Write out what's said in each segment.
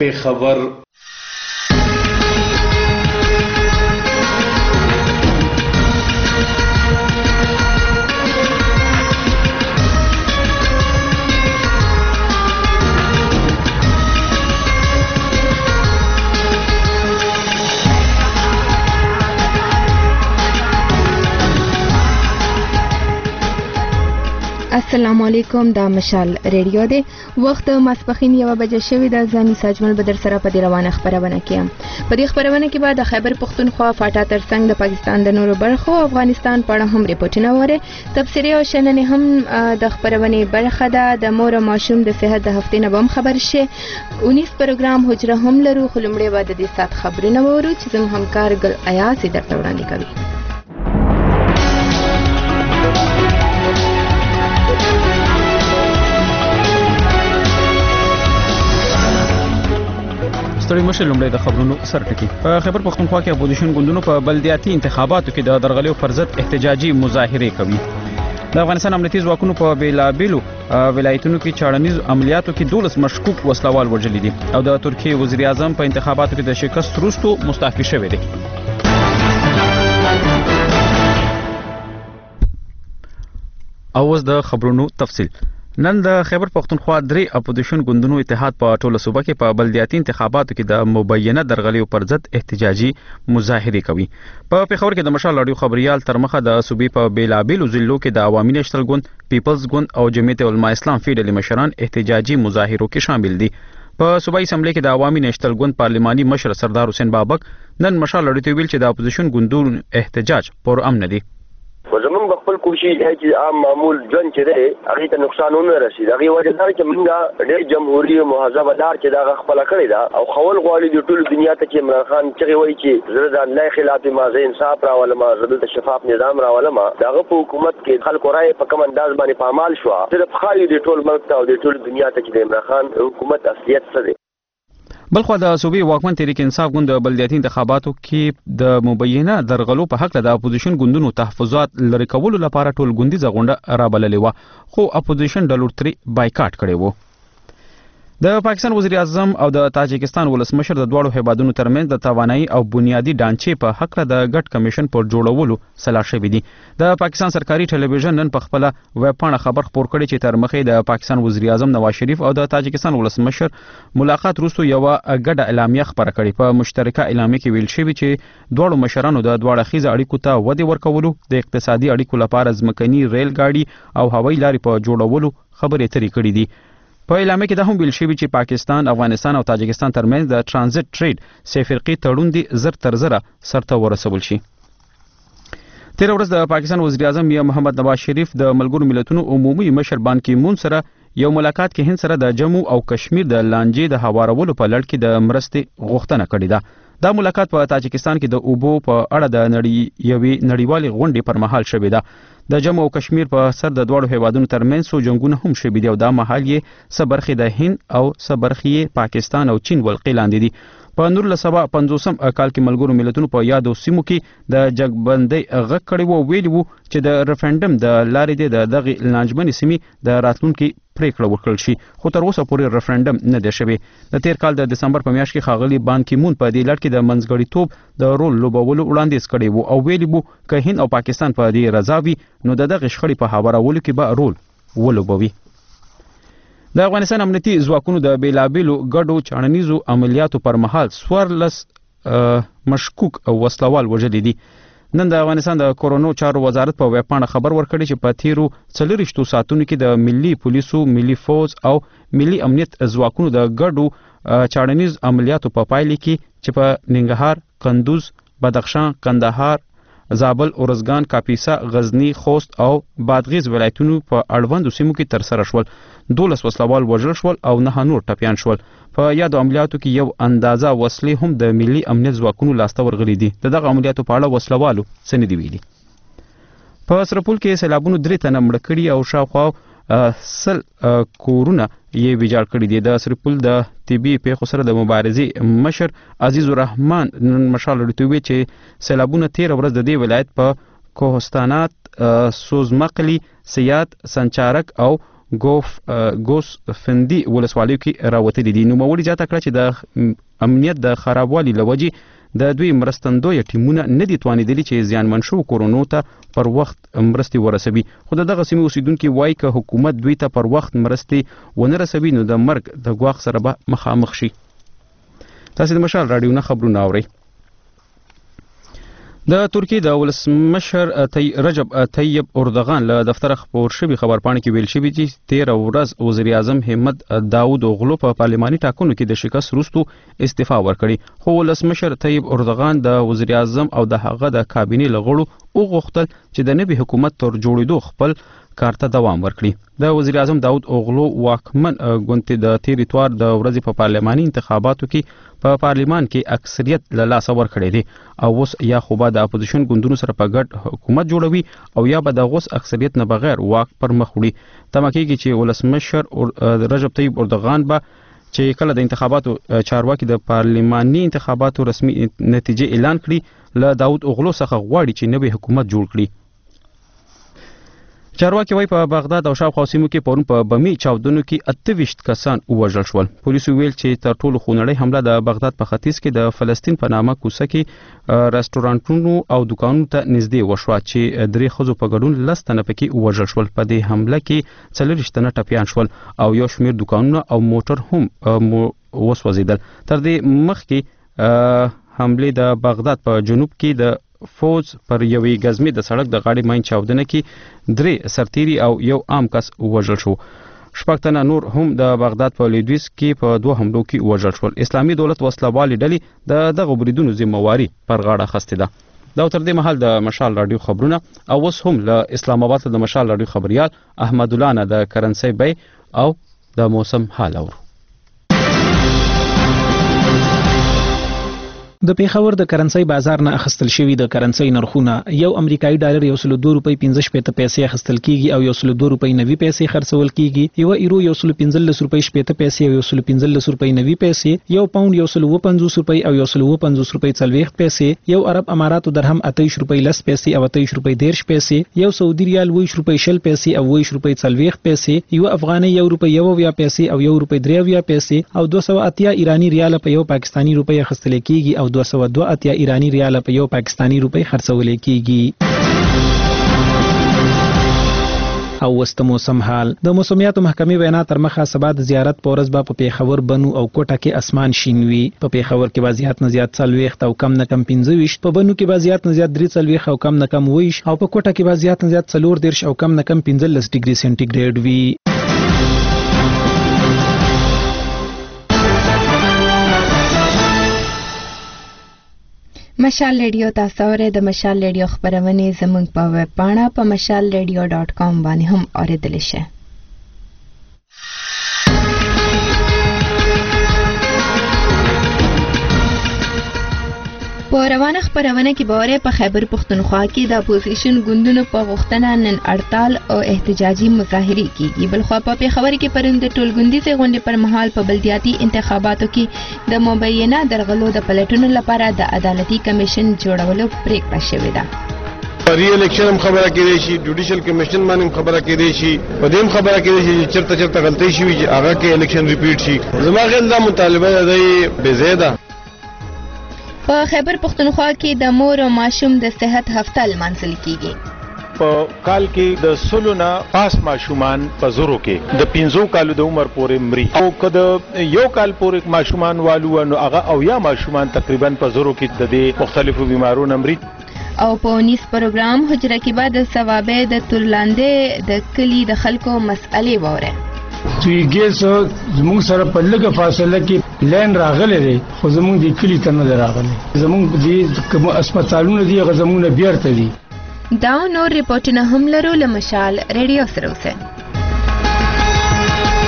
خبر السلام علیکم، دا مشال ریډیو دی. وخت ماسپښین 1 بجې شوی د ځاني ساجمل بدر سره په دې روانه خبرونه کیم. په دې خبرونه کې به د خیبر پختونخوا فاټا ترڅنګ د پاکستان د نورو برخو او افغانستان په اړه هم ریپورتونه وره. تفسیری او شننې هم د خبرونه برخه ده. د مور او ماشوم د صحت د هفتې نه هم خبر شي. 19 پروګرام حجره هم لرو. خلمړې به د دې سات خبرونه وورو چې زموږ همکار ګل ایاس درته وړاندې کوي. ستړي مشر لومړی د خبرونو سرټکی. په خیبر پختونخوا کې اپوزیشن ګوندونو په بلدیاتي انتخاباتو کې د درغلیو پر ضد احتجاجي مظاهره کوي. د افغانستان امنیتي ځواکونو په بیلابیلو ولایتونو کې چاړنیز عملیاتو کې 12 مشکوک وسلوال وژلي دي او د ترکیه وزیر اعظم په انتخاباتو کې د شکست وروسته مستعفي شوی دی. او اوس د خبرونو تفصیل. نن د خیبر پختونخوا درې اپوزیشن ګوندونو اتحاد په ټوله صوبه کې په بلدیاتي انتخاباتو کې د مبینه درغلیو پر ضد احتجاجي مظاهره کوي. په پیښور کې د مشال اړیو خبريال تر مخه د صوبې په بیلابیلو ضلعو کې د عوامي نېشنل ګوند، پیپلز ګوند او جمعیت علماء اسلام فیډرالي مشران احتجاجي مظاهرو کې شامل دي. په صوبایي اسمبلی کې د عوامي نېشنل ګوند پارلماني مشر سردار حسین بابک نن مشال اړیو ویل چې د اپوزیشن ګوندونو احتجاج پر امن دي. زمونږ خپل کوشش دی چې عام معمول ژوند چې دی هغه ته نقصان ونه رسي. هغه وجه دا چې موږ ډېر جمهوریت مهذبه لار چې دا خپل کړی دا او خول غواړي د ټول دنیا ته چې عمران خان چې وایي چې زه د الله خلاف ما زه انصاف راولم، زه د شفاف نظام راولم. دغه په حکومت کې خلکو رائے په کوم انداز باندې پامال شو. صرف خایي د ټول ملک ته او د ټول دنیا ته چې د عمران خان حکومت اصلیت څه دی. بلخو د صوبې واکمن تحریک انصاف ګوند د بلدیاتي انتخاباتو کې د مبینه درغلو په حق د اپوزیشن ګوندونو تحفظات لري کولو لپاره ټول ګوندیزه غونډه رابللې و، خو اپوزیشن ډالر 3 بایکاټ کړی و. د پاکستان وزیر اعظم او د تاجکستان ولسمشر د دواړو هیوادونو ترمنځ د توانایي او بنیادی ډانچې په حق د ګډ کمیشن پر جوړولو سلا شوی دی. د پاکستان سرکاري ټلویزیون نن په خپل ویب پاڼه خبر خپور کړی چې تر مخې د پاکستان وزیر اعظم نواز شریف او د تاجکستان ولسمشر ملاقات وروسته یو ګډه اعلامیه خبره کړې. په مشترکه اعلامیه کې ویل شوی چې دواړو مشرانو د دواړه خیزه اړیکو ته ودې ورکولو، د اقتصادي اړیکو لپاره ځمکني ریل ګاډي او هوایي لارې په جوړولو خبرې اترې کړې دي. په اعلامیه کې دا هم ویل شوی چې پاکستان، افغانستان او تاجکستان ترمنځ د ترانزیت ټریډ سفرقي تړون دی زر تر زره سرته ورسول شي. تیر ورځ د پاکستان وزیر اعظم میا محمد نواز شریف د ملګرو ملتونو عمومي مشر بان کی مون سره یو ملاقات کې هند سره د جموں او کشمیر د لانجې د هوارولو په لړ کې د مرستې غوښتنه کړې ده. دا ملاقات په تاجکستان کې د اوبو په اړه د نړیوالې غونډې پر مهال شوې ده. د جموں او کشمیر په سر د دوړو هیوادونو ترمنځ سو جنگونه هم شوي دي او دا مهال یې سبرخي د هند او سبرخي پاکستان او چین ولقې لاندې دي. په 1950 کال کې ملګرو ملتونو په یادو سیمو کې د جګبندۍ غږ کړی وو، ویلي وو چې د ریفرندم د لارې د دغه لانجمنې سیمې د راتلونکي پریکړه وکړل شي، خو تر اوسه پورې ریفرندم نه دی شوی. د تیر کال د دسمبر په میاشت کې ښاغلي بان کی مون په دې لړ کې د منځګړیتوب د رول لوبولو وړاندیز کړی وو او ویلي وو که هند او پاکستان په دې رضا وي نو د دغه شخړې په هوارولو کې به رول ولوبوي. د افغانستان امنیتي ځواکونو د بیلابیلو ګډو چاړنیزو عملیاتو پر مهال 14 مشکوک وسلوال وژلي دي. نن د افغانستان د کورونو چارو وزارت په ویب پاڼه خبر ورکړی چې په تیرو 40 ساعتونو کې د ملي پولیسو، ملي فوج او ملي امنیت ځواکونو د ګډو چاړنیز عملیاتو په پایله کې چې په ننګرهار، کندوز، بدخشان، کندهار، زابل، اورزګان، کاپیسا، غزنی، خوست او بادغیس ولایتونو په اړوندو سیمو کې تر سره شول. 12 وسلوال وژل شول او 9 نور ټپیان شول. په یادو عملیاتو کې یو اندازه وسلې هم د ملي امنیت ځواکونو لاسته ورغلي دي. دغه عملیاتو په اړه وسلوالو څه نه دي ویلي. په سرپل کې سیلابونو 3 تنه مړه کړي او شاوخوا 100 کورونه یې ویجاړ کړي دي. د سرپل د طبي پیښو سره د مبارزې مشر عزیز الرحمن نن مشال لټوي چې سیلابونه 13 ورځ د دې ولایت په کوهستانات، سوزمقلی، سیات، سنچارک او ګوس فندي ولسوالیو کې راوتلي دي. نوموړي زیاته کړه چې د امنیت د خرابوالي لوجې د دوی مرستندوی ټیمونه نه دي توانیدلي چې زیانمن شو کورونو ته پر وخت مرستې ورسوي. خو دغه سیمې اوسیدونکي وایي که حکومت دوی ته پر وخت مرستې ونه رسوي نو د مرګ د ګواښ سره به مخامخ شي. تاسو د مشال رادیو نه خبرونه اورئ. د ترکیې د ولسمشر رجب طیب اردوغان له دفتر خبر شوی خبرپاڼې کې ویل شوی چې 13 ورځ وزیر اعظم حمد داوود اوغلو په پارلماني ټاکنو کې د شکست وروسته استعفا ورکړي. خو ولسمشر طیب اردوغان د وزیر اعظم او د هغه د کابینې لغړو وغوښتل چې د نوي حکومت تر جوړېدو خپل کار ته دوام ورکړي. د وزیر اعظم داوود اوغلو واکمن ګوند د تیر اتوار د ورځې په پارلماني انتخاباتو کې په پارلمان کې اکثریت له لاسه ورکړی دی او اوس یا خو به د اپوزیشن ګوندونو سره په ګډ حکومت جوړوي او یا به د غوس اکثریت نه بغیر واک پر مخ وړي. تمه کېږي چې ولسمشر رجب طیب اردوغان به چې کله د انتخاباتو چارواکي د پارلماني انتخاباتو رسمي نتیجې اعلان کړي له داوود اوغلو څخه غواړي چې نوی حکومت جوړ کړي. چارواکي وايي په بغداد او شاوخوا سیمو کې پرون په بمي چاودنو کې 28 کسان ووژل شول. پولیسو ویل چې تر ټولو خونړۍ حمله د بغداد په ختیځ کې د فلسطین په نامه کوڅه کې رستورانټونو او دکانونو ته نږدې وشوه چې 3 ښځو په ګډون 10 تنه پکې ووژل شول. په دې حمله کې 40 تنه ټپیان شول او یو شمېر دکانونه او موټر هم وسوځېدل. تر دې مخکې حمله د بغداد په جنوب کې د فوج پر یوې غزمې د سړک د غاړې ماین چاودنه کې 3 سرتیري او یو عام کس وژل شو. 6 تنه نور هم د بغداد په لیدویس کې په 2 حملو کې وژل شول. اسلامي دولت وسلوالې ډلې دغه بریدونو ذمہواری پر غاړه اخیستې ده. دا تر دې مهال د مشال رادیو خبرونه او اوس هم له اسلام آباد د مشال رادیو خبريال احمد الله نه د کرنسي بای او د موسم حال اورو. د پیښور د کرنسي بازار نه اخیستل شوی د کرنسي نرخونه یو امریکایي ډالر 102 روپۍ 15 پیسې اخیستل کیږي او 102 روپۍ 90 پیسې خرڅول کیږي. یو ایرو 115 روپۍ 15 پیسې او 115 روپۍ 90 پیسې. یو پاوند 150 روپۍ او 150 روپۍ 40 پیسې. یو عرب اماراتو درهم 28 روپۍ 10 پیسې او 28 روپۍ 10 پیسې. یو سعودي ریال 20 روپۍ 10 پیسې او 20 روپۍ 40 پیسې. یو افغاني 1 روپۍ 1 پیسې او 1 روپۍ 3 پیسې او 280 ایرانی ریال په یو پاکستانی روپۍ اخیستل کیږي او 202 ایرانی ریال په یو پاکستانی روپۍ خرڅول کیږي. او وست موسم حال د موسمیاتو محکمې وینا تر مخه سبا د زیارت پورز با په پیښور بنو او کوټه کې اسمان شین وي. په پیښور کې وضعیت نه زیات 40 او کم نه کم 25. په بنو کې وضعیت نه زیات 43 او کم نه کم 20 او په کوټه کې وضعیت نه زیات 14 او کم نه کم 15 ډیګري سنټیګریډ وي. مشال ریډیو تاسو اورئ. د مشال ریډیو خبرونه زموږ په ویب پاڼه په mashalradio.com باندې هم اوریدل شي. په روانه خبرونه کې باور په خیبر پختونخوا کې د اپوزیشن ګوندونو په غوښتنه نن هړتال او احتجاجي مظاهره کیږي. بلخوا په خبر کې پرند ټولګوندیزه غونډې پر مهال په بلدیاتي انتخاباتو کې د مبینه درغلو د پلټونو لپاره د عدالتي کمیشن جوړولو پریکړه شوې ده. ری الیکشن هم خبره کېدای شي، جوډیشل کمیشن باندې هم خبره کېدای شي، په دې هم خبره کېدای شي چې چرته غلطي شي چې هغه کې الیکشن ریپیټ شي. زما خیال دا مطالبه ده بے زیاده. په خیبر پختونخوا کې د مور او ماشوم د صحت هفته لمانځل کیږي. په کال کې د سلونه پاس ماشومان په زورو کې د 15 کالو د عمر پورې مري او کله یو کال پورې ماشومان والو نو هغه او یا ماشومان تقریبا په زورو کې د مختلفو بیمارونو مري. او په 19 پروګرام حجره کې بعد ثوابه د تورلاندې د کلی د خلکو مسئلې وره. چې ګیس زموږ سره په لږه فاصله کې لین راغلی دی خو زموږ د کلی ته نه راغلی. زموږ د کوم هسپتالونه دي هغه زموږ نه بیرته دي. دا نور ریپورتونه هم لرو له مشال ریډیو سره اوسه.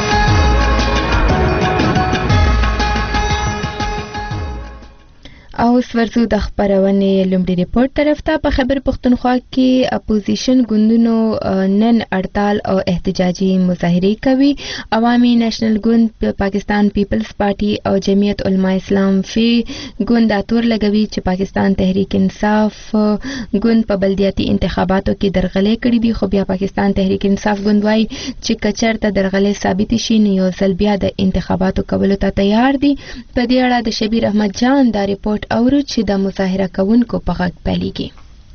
او اوس ورزو د خبرونې لومړي ریپورت طرف ته. په خیبر پختونخوا کې اپوزیشن ګوندونو نن هړتال او احتجاجي مظاهرې کوي. عوامي نېشنل ګوند، پاکستان پیپلز پارټي او جمعیت علماء اسلام فی ګوند اتور لګوي چې پاکستان تحریک انصاف ګوند په بلدیاتي انتخاباتو کې درغلې کړې دي. خو بیا پاکستان تحریک انصاف ګوند وايي چې کچرته درغلې ثابت شي نو یو ځل بیا د انتخاباتو کولو ته تیار دي. په دې اړه د شبیر احمد جان دا ریپورت اورو چې د مظاهره کوونکو په غږ پیلېږي.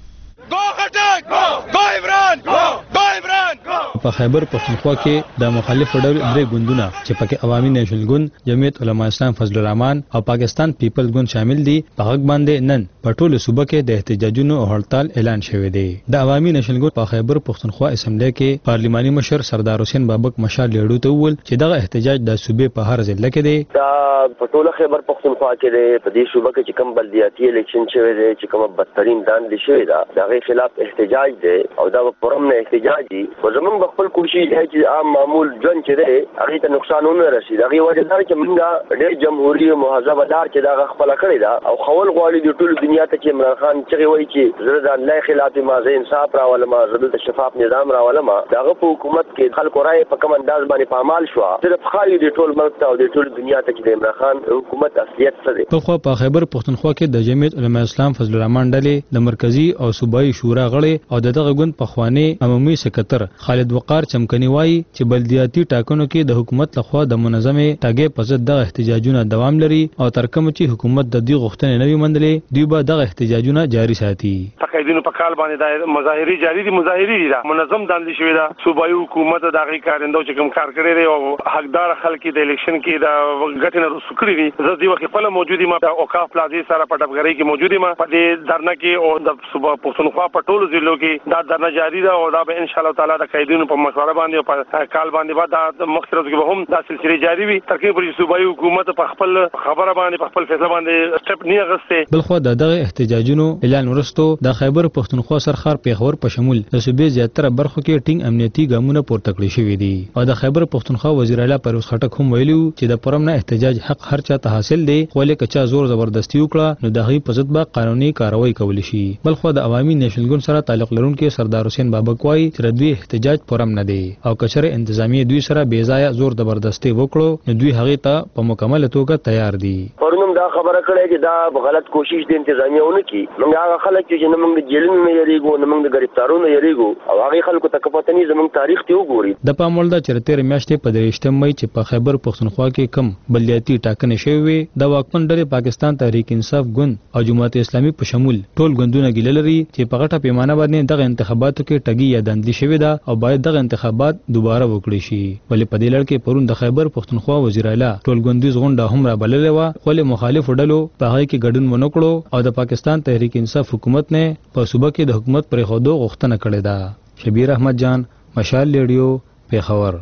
په خیبر پختونخوا کې د مخالفو ډلو درې ګوندونه چې پکې عوامي نېشنل ګوند، جمعیت علماء اسلام فضل الرحمن او پاکستان پیپلز ګوند شامل دي، په غږ باندې نن په ټولو صوبه کې د احتجاجونو او هړتال اعلان شوی دی. د عوامي نېشنل ګوند په خیبر پختونخوا اسمبلی کې پارلیماني مشر سردار حسین بابک مشال لیډو ته وویل چې دغه احتجاج د صوبې په هر ضلع کې دی. دا په ټوله خیبر پختونخوا کې دی. په دې صوبه کې چې کوم بلدیاتي الیکشن شوی دی، چې کوم بدترین داندې شوی دا دغه خلاف احتجاج دی او دا پرم نه احتجاج دی. خو زمونږ خپل کوشش دی چې عام معمول ژوند چې دی هغه ته نقصان ونه رسي. دغه وجه دا چې موږ ډېر جمهوریت مهذب ادار چې دا خپل کړی دا او خول غواړي د ټولو دنیا ته چې عمران خان چې وایي چې زه د الله خلاف ما زه انصاف راولم، زه د شفاف نظام راولم. دغه په حکومت کې خلکو رائے په کوم انداز باندې پامال شو. صرف خالي د ټول ملک ته او د ټول دنیا ته چې د عمران خان حکومت اصلیت څه دی. په خو په خیبر پختونخوا کې د جمعیت علماء اسلام فضل الرحمن ډلې د مرکزی او صوبایي شورا غړي او دغه ګوند په خوانی عمومي سکتر خالد وقار چمکني وایي چې بلدیاتي ټاکنو کې د حکومت لخوا د منظمې ټاګې په ضد د احتجاجونو دوام لري او تر کوم چې حکومت د دې غوښتنې نه وي منلې، دوی به د احتجاجونو جاري ساتي. تقاعدونو په کال باندې د مظاهرې جاري دي. مظاهرې دا منظم داندې شوی دا صوبایي حکومت د هغې کارندو چې کوم کار کړی دی او حقدار خلک د الیکشن کې د ګټې نه رسو کړي دي. زه دې وخت خپله موجود یم د اوقاف پلازې سره په ډبګرۍ کې موجود یم. په دې درنه کې او د صوبه پښتونخوا په ټولو ضلعو کې دا درنه جاري ده او دا به ان شاء الله تعالی د قیدونو په مشوره باندې او په کال باندې بعد د مخکرو کې به هم دا سلسله جاري وي تر څو چې صوبایي حکومت په خپل خبره باندې په خپل فیصله باندې سټپ نه اغسته. بلخو دغه احتجاجونو اعلان ورستو د خیبر پختونخوا سرخار پیښور په شمول د صوبې زیاتره برخو کې ټینګ امنیتي ګامونه پورته کړی شوی دي او د خیبر پختونخوا وزیر اعلی پرویز خټک هم ویلو چې د پرم نه احتجاج حق هر چا ته حاصل دی، خو لکه چا زور زبردستی وکړه نو دغه په ضد به قانوني کاروایی کول شي. بلخو د عوامي نېشنل ګوند سره تعلق لرونکي سردار حسین بابک وایي چې دوی احتجاج پرم نه دی او کچره انتظامی دوی سره بې ځایه زور زبردستی وکړو نو دوی هغه ته په مکمل توګه تیار دي. پرونم دا خبره کړې چې دا غلط کوشش د انتظامیونه کی موږ هغه خلک چې موږ د جیلونو نه یریګو نه موږ د گرفتارونو یریګو او هغه خلکو ته کپتنی زموږ تاریخ ته وګوري. د پامول دا چرته میاشتې په 23 مې چې په خیبر پختونخوا کې کم بلدیاتي ټاکنې شوې د واکمن ډلې پاکستان تحریک انصاف ګوند او جماعت اسلامي په شمول ټول ګوندونه ګیله لري چې په غټه پیمانه باندې دغه انتخاباتو کې ټګي یا دندلي شوې ده او باید دغه انتخابات دوباره وکړي شي. ولې په دې لړ کې پرون د خیبر پختونخوا وزیر اعلی ټول ګوندیز غونډه هم را بللې و، خو له مخالف ډلو په هغه کې ګډون ونه کړو او د پاکستان تحریک انصاف حکومت نه په صوبه کې د حکومت پرې خودو غوښتنه کړې ده. شبیر احمد جان، مشال ریډیو، پیښور.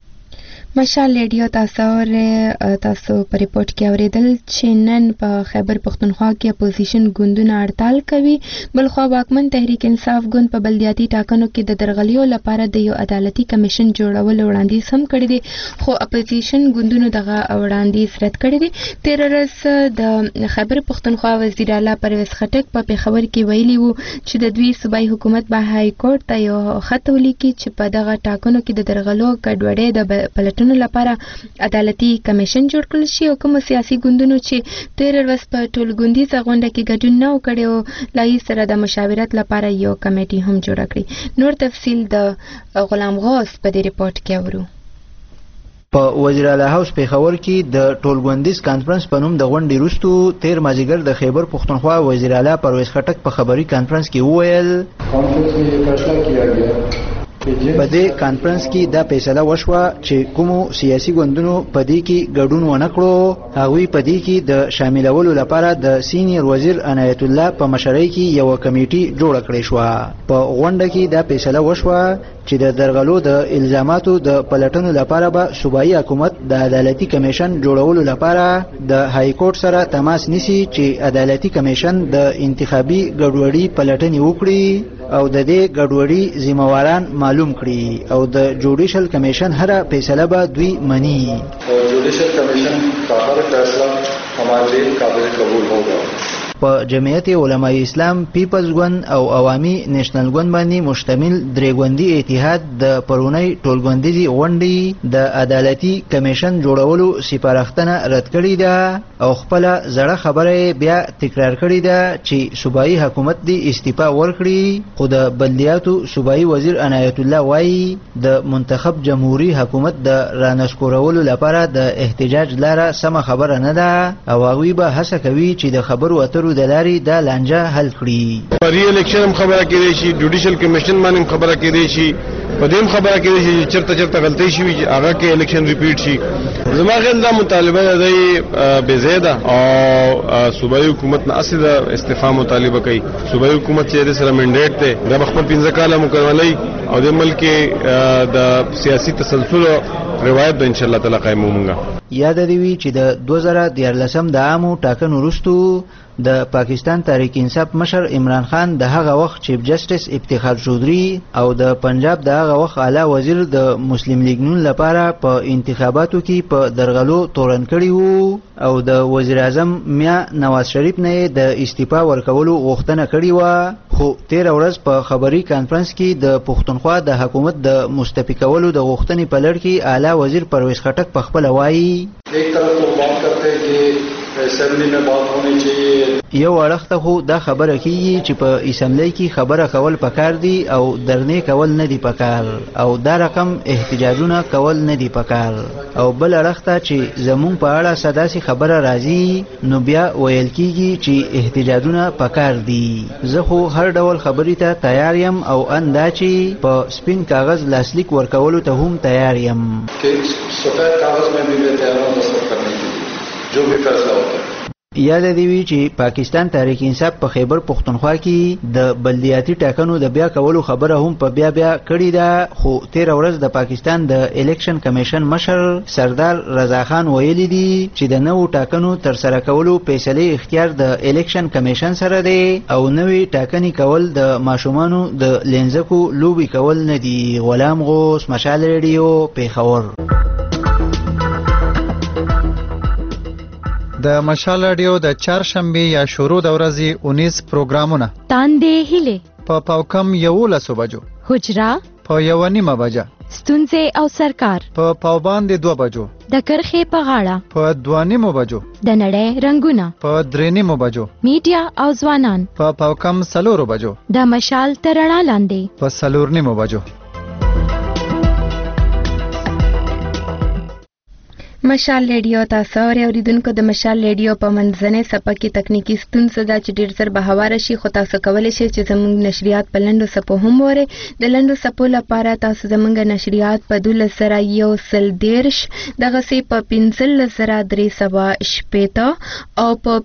مشال ریډیو تاسو په ریپورت کې اوریدل چې نن په خیبر پختونخوا کې اپوزیشن ګوندونه هړتال کوي. بلخو واکمن تحریک انصاف ګوند په بلدیاتي ټاکنو کې د درغلیو لپاره د یو عدالتي کمیشن جوړولو وړاندیز هم کړی دی، خو اپوزیشن ګوندونو دغه وړاندیز رد کړی دی. تیر ورځ د خیبر پختونخوا وزیر اعلی پرویز خټک په پیښور کې ویلي وو چې د دوی صوبایي حکومت به های کورټ ته یو خط ولیکي چې په دغه ټاکنو کې د درغلو ګډوډۍ د پلټنې لپاره عدالتي کمیشن جوړ کړل شي او کوم سیاسي ګوندونو چې تیر ورځ په ټولګوندیزه غونډه کې ګډون نه وکړي او لای سره د مشاورت لپاره یو کمیټي هم جوړ کړي. نور تفصیل د غلام غوث په دې ریپورت کې اورو. په وزیر اعلی هاوس پیښور کې د ټولګوندیز کانفرنس په نوم د غونډې وروسته تیر مازیګر د خیبر پختونخوا وزیر اعلی پرویز خټک په خبري کانفرنس کې وویل په دې کانفرنس کې دا فیصله وشوه چې کومو سیاسي ګوندونو په دې کې ګډون ونه کړو هغوی په دې کې د شاملولو لپاره د سینیر وزیر عنایت الله په مشرۍ کې یو کمیټي جوړه کړې شوه. په غونډه کې دا فیصله وشوه چې د درغلو د الزاماتو د پلټنو لپاره به صوبایي حکومت د عدالتي کمیشن جوړولو لپاره د های کورټ سره تماس نیسي چې عدالتي کمیشن د انتخابي ګډوډۍ پلټنې وکړي او د دې ګډوډۍ ذمہواران معلوم کړي او د جوډیشل کمیشن هر فیصله به دوی مني. جوډیشل کمیشن کا ہر فیصلہ ہمارے لیے قابل قبول ہوگا. په جمعیت علماء اسلام، پیپلز ګوند او عوامي نېشنل ګوند باندې مشتمل درې ګوندي اتحاد د پرونی ټولګوندیزي غونډې د عدالتي کمیشن جوړولو سپارښتنه رد کړې ده او خپل زړه خبره بیا تکرار کړې ده چې صوبایي حکومت دې استعفا ورکړي. خو د بلدیاتو صوبایي وزیر عنایت الله وایي د منتخب جمهوریت حکومت د رانسکورولو لپاره د احتجاج لاره سمه خبره نه ده او هغوی به هڅه کوي چې د خبرو اترو د لارې دا لانجه حل کړي. ری الیکشن هم خبره کېدای شي، جوډیشل کمیشن باندې خبره کېدای شي، په دې خبره کېدای شي چې چرته غلطي شوي چې هغه کې الیکشن ریپیټ شي. زما خیال دا مطالبه ده بې ځایه ده او صوبایي حکومت نه اصل استعفا مطالبه کوي. صوبایي حکومت چې د سره منډیټ دی دا خپل 15 کاله مکملوي او د ملک د سیاسي تسلسل روایت به ان شاء الله تعالی قائمومږه. یاد دی وی چې د 2014 د عامو ټاکنو وروسته د پاکستان تحریک انصاف مشر عمران خان د هغه وخت چیف جسټس افتخار چودھری او د پنجاب د هغه وخت اعلی وزیر د مسلم لیگ نون لپاره په انتخاباتو کې په درغلو تورن کړي وو او د وزیر اعظم میا نواز شریف نه د استعفا ورکولو غوښتنه کړې و. خو 13 ورځ په خبري کانفرنس کې د پښتونخوا د حکومت د مستعفي کولو د غوښتنې په لړ کې اعلی وزیر پرویز خټک په خپل وایي ایک طرف تو بات کرتے ہیں کہ اسمبلی میں بات ہونی چاہیے. یو اړخته خو دا خبره کیږي چې په اسمبلی کې خبره کول پکار دي او درنې کول نه دي پکار او دا رقم احتجاجونه کول نه دي پکار او بل اړخته چې زمون په اړه سداسي خبره راځي نو بیا ویل کیږي چې احتجاجونه پکار دي. زه خو هر ډول خبرې ته تیار یم او اندا چې په سپین کاغذ لاسلیک ورکولو ته هم تیار یم. سفید کاغذ میں بھی میں تیار ہوں تصرف کرنے کے لیے جو بھی فیصلہ ہوتا ہے. یاد دی وی چې پاکستان تحریک انصاف په خیبر پختونخوا کې د بلدیاتي ټاکنو د بیا کولو خبره هم په بیا کړې ده. خو 13 ورځ د پاکستان د الیکشن کمیشن مشر سردار رضا خان ویلي دي چې د نوو ټاکنو تر سره کولو فیصله اختیار د الیکشن کمیشن سره دی او نوې ټاکنې کول د ماشومانو د لنځکو لوبي کول نه دي. غلام غوث، مشال ریډیو، پیښور. د مشال رادیو د چهارشنبه یا شروع د ورځې 19 پروګرامونه تاندې هله په پاوکم 11 بجو، حجرا په 1:30 بجه، ستونزې او سرکار په پاوباندې 2 بجو، د کرخې په غاړه په 2:30 بجو، د نړۍ رنگونه په 3:30 بجو، میډیا او ځوانان په پاوکم 4 بجو، د مشال ترڼا لاندې په 4:30 بجو. مشال ریډیو تاسو اوریدونکو د مشال ریډیو په منځنۍ صفحه کې تکنیکی ستونزه ده چې ډیر زر بهواره شي، خو تاسو کولی شئ چې زموږ نشریات په لنډو صفحو هم وره. د لنډو صفحو لپاره تاسو زموږ نشریات په 12:113 دغه سي په 15:380 او په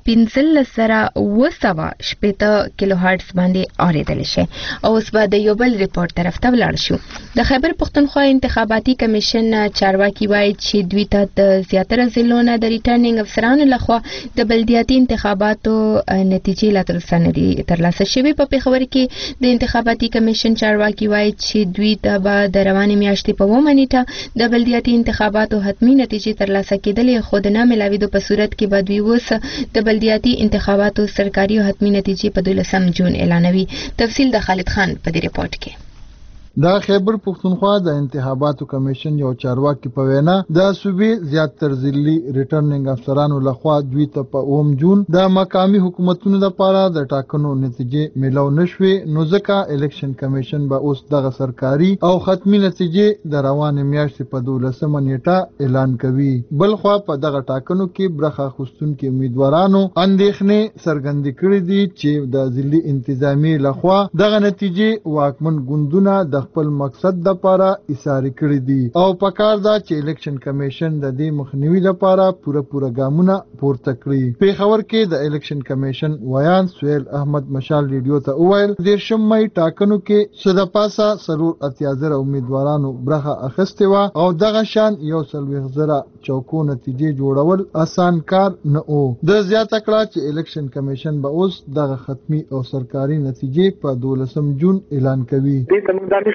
15:280 کیلو هرتز باندې اوریدل شي. او اوس به د یو بل ریپورت طرف ته ولاړ شو. د خیبر پختونخوا انتخاباتي کمیشن چارواکي وایي چې دوی ته زیاتره ضلعونه د ریټرنینګ افسرانو لخوا د بلدیاتي انتخاباتو نتیجې لا ترلاسه نه دي ترلاسه شوې. په پیښور کې د انتخاباتي کمیشن چارواکي وایي چې دوی ته به د روانې میاشتې په 9 نیټه د بلدیاتي انتخاباتو حتمی نتیجې ترلاسه کېدلې، خو د نه ملاویدو په صورت کې به دوی اوس د بلدیاتي انتخاباتو سرکاري او حتمی نتیجې په 12 جون اعلانوي. تفصیل د خالد خان په دې ریپورت کې. د خیبر پختونخوا د انتخاباتو کمیشن یو چارواکي په وینا د صوبې زیاتره ضلعي ریټرنینګ افسرانو لخوا دوی ته په 9 جون د مقامی حکومتونو لپاره د ټاکنو نتیجې ملو نشوي، نو ځکه الیکشن کمیشن به اوس دغه سرکاري او ختمي نتیجې د روانې میاشتې په 12 نیټه اعلان کوي. بل خو په دغه ټاکنو کې برخه اخیستونکو امیدوارانو اندېښنې څرګندې کړې دي چې د ضلعي انتظامیې لخوا دغه نتیجې واکمن ګوندونه د خپل مقصد د لپاره ایثار کړی دي او پکار دا چې الیکشن کمیشن د دې مخنیوي لپاره پوره ګامونه پورته کړي. پیښور کې د الیکشن کمیشن ویان سهیل احمد مشال ریډیو ته وویل 13 مې ټاکنو کې صد پاسه سرور اتیازر امیدوارانو برخه اخیستې و او دغه شان 140,000 چوکو نتیجې جوړول آسان کار نه و. د زیاته کړه چې الیکشن کمیشن به اوس دغه ختمي او سرکاري نتیجې په 12 جون اعلان کوي.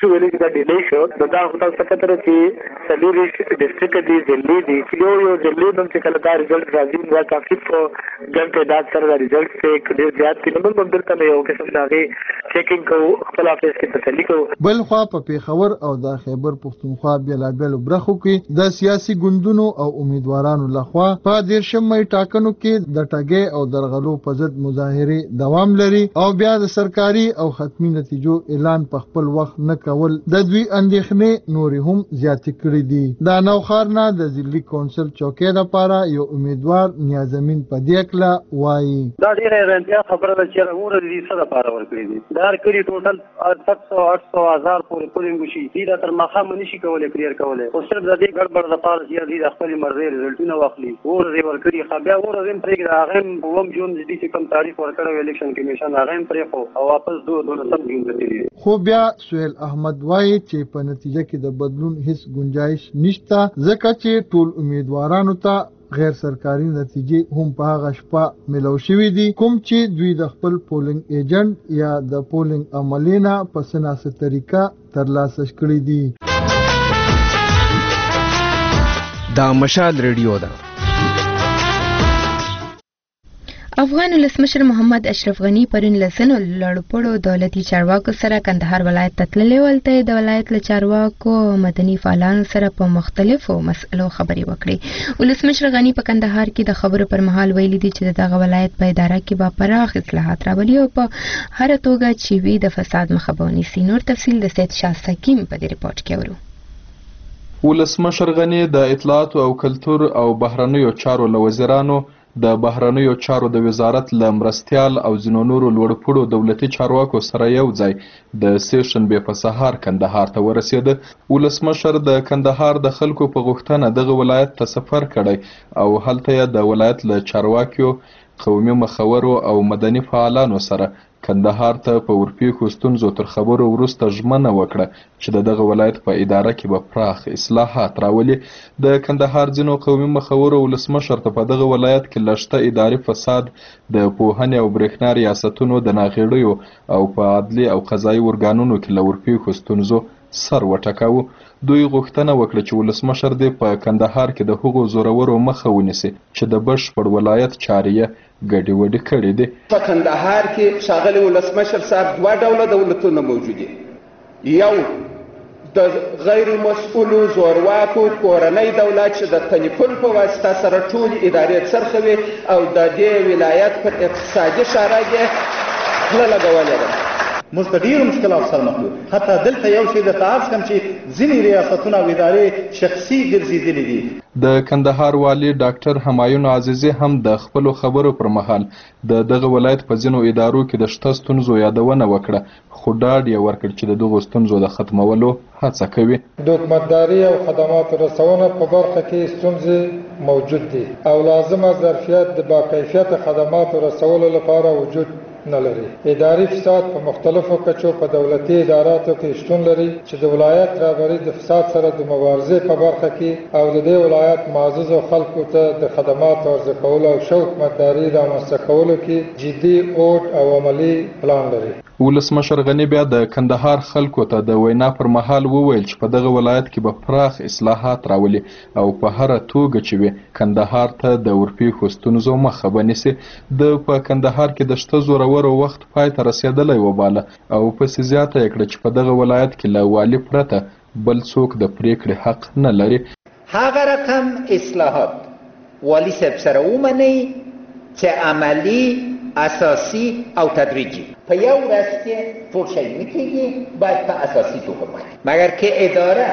شو ویلي چې دا ډیلی شو نو دا خو تاسو ته پته چې څلور ډسټرکټ دي ضلعي دي یو ضلعي هم چې کله دا رزلټ راځي نو کافي په ګڼ تعداد سره دا رزلټ څخه ډېر زیات دي نو موږ درته یو قسم دا چیکینګ کوو خپل افیس کې تسلي کوو. بل خوا په پیښور او د خیبر پښتونخوا بېلابېلو برخو کې د سیاسي ګوندونو او امیدوارانو لخوا په 13 مې ټاکنو کې د ټاګې او درغلو په ضد مظاهرې دوام لري او بیا د سرکاري او ختمي نتیجو اعلان په خپل وخت نه کول د دوی اندېښنې نورې هم زیاتې کړې دي. د نوښار نه د ضلعي کونسل چوکۍ لپاره یو امیدوار نیازمین پدیکلا وایي دا ډېره رنځه خبره ده چې راغوره دي څه لپاره ورکړي دي دا کړي ټوټل 700-800,000 پورې پولینګ وشي دي تر مخه نشي کولای کلیر کولای او صرف د دې ګډوډ لپاره چې دي د خپل مرزي رزلټونه واخلي ورته ورکړي خو بیا ورته پرې راغم ووم جون د دې کوم تاریخ ورکړو الیکشن کمیشن راغم پرې خو او واپس 2 جون ته خو بیا سهیل احمد وایي چې په نتیجه کې د بدلون هیڅ گنجائش نشته ځکه چې ټول امیدوارانو ته غیر سرکاري نتیجې هم په هغه شپه ملو شوي دي کوم چې دوی د خپل پولینګ ایجنټ یا د پولینګ عملینا په سناسه طریقه ترلاسه کړي دي. دا مشال ریډیو ده. افغان ولسمشر محمد اشرف غنی پرون لسنو لړپړو دولتي چارواکو سره کندهار ولایت ته تللی ولته د ولایت له چارواکو مدني فعالانو سره په مختلفو مسئلو خبرې وکړي. ولسمشر غنی په کندهار کې د خبرو پر مهال ویلي دي چې دغه ولایت په اداره کې به پراخ اصلاحات راولي او په هر توګه چې وي د فساد مخه به ونیسي. نور تفصیل د سید شاه سکیم په دې ریپورت کې ورو. ولسمشر غنی د اطلاعات او کلتور او بهرنیو چارو له وزیرانو د بهرنیو چارو د وزارت له مرستیال او ځینو نورو لوړپوړو دولتي چارواکو سره یو ځای د سیشنبې په سهار کندهار ته ورسېده. ولسمشر د کندهار د خلکو په غوښتنه دغه ولایت ته سفر کړی او هلته یې د ولایت له چارواکیو قومي مخورو او مدني فعالانو سره کندهار ته په ورپېښو ستونزو تر خبرو وروسته ژمنه وکړه چې د دغه ولایت په اداره کې به پراخ اصلاحات راولي. د کندهار ځینو قومي مخورو ولسمشر ته په دغه ولایت کې له شته اداري فساد د پوهنې او برېښنا ریاستونو د ناغېړیو او په عدلي او قضایي ارګانونو کې له ورپېښو ستونزو سر وټکاوه. دوی غوښتنه وکړه چې ولسمشر دې په کندهار کې د هغو زورورو مخه ونیسي چې د بشپړ ولایت چارې یې ګډې وډې کړې دي. په کندهار کې ښاغلی ولسمشر صاحب 2 ډوله دولتونه موجود دي. یو د غیر مسؤلو زورواکو کورنۍ دولت چې د تلیفون په واسطه سره ټول ادارې څرخوي او د دې ولایت پر اقتصادي شارع یې خوله لګولې ده. موږ د ډېرو مشکلاتو سره مخ یو. حتی دلته یو شی درته عرض کړم چې ځینې ریاستونه او ادارې شخصي ګرځېدلې دي. د کندهار والي ډاکټر همایون عزیزي هم د خپلو خبرو پر مهال د دغه ولایت په ځینو ادارو کې د شته ستونزو یادونه وکړه خو ډاډ یې ورکړ چې د دغو ستونزو د ختمولو هڅه کوي. د حکومتداري او خدماتو رسونه په برخه کې ستونزې موجود دي او لازمه ظرفیت د باکیفیته خدماتو رسولو لپاره وجود نه لري. اداري فساد په مختلفو کچو په دولتي اداراتو کې شتون لري چې د ولایت رهبري د فساد سره د مبارزې په برخه کې او د دې ولایت معززو خلکو ته د خدماتو عرضه کولو او ښه حکومتداري رامنځته کولو کې جدي اوډ او عملي پلان لري. ولسمشر غنی بیا د کندهار خلکو ته د وینا پر مهال وویل چې په دغه ولایت کې به پراخ اصلاحات راولي او په هر توګه چې وي کندهار ته د ورپېښو ستونزو مخه ونیسي. د په کندهار کې د شته زورورو وخت پای ته رسېدلی وباله او پسې زیاته یې کړه چې په دغه ولایت کې له والي پرته بل څوک د پرېکړې حق نه لري. هغه رقم اصلاحات والي صاحب سره ومنئ چې عملي اساسی او تدریجی په یو ورځ کې ټول شی نه کېږي باید په اساسي توګه ومنئ مګر که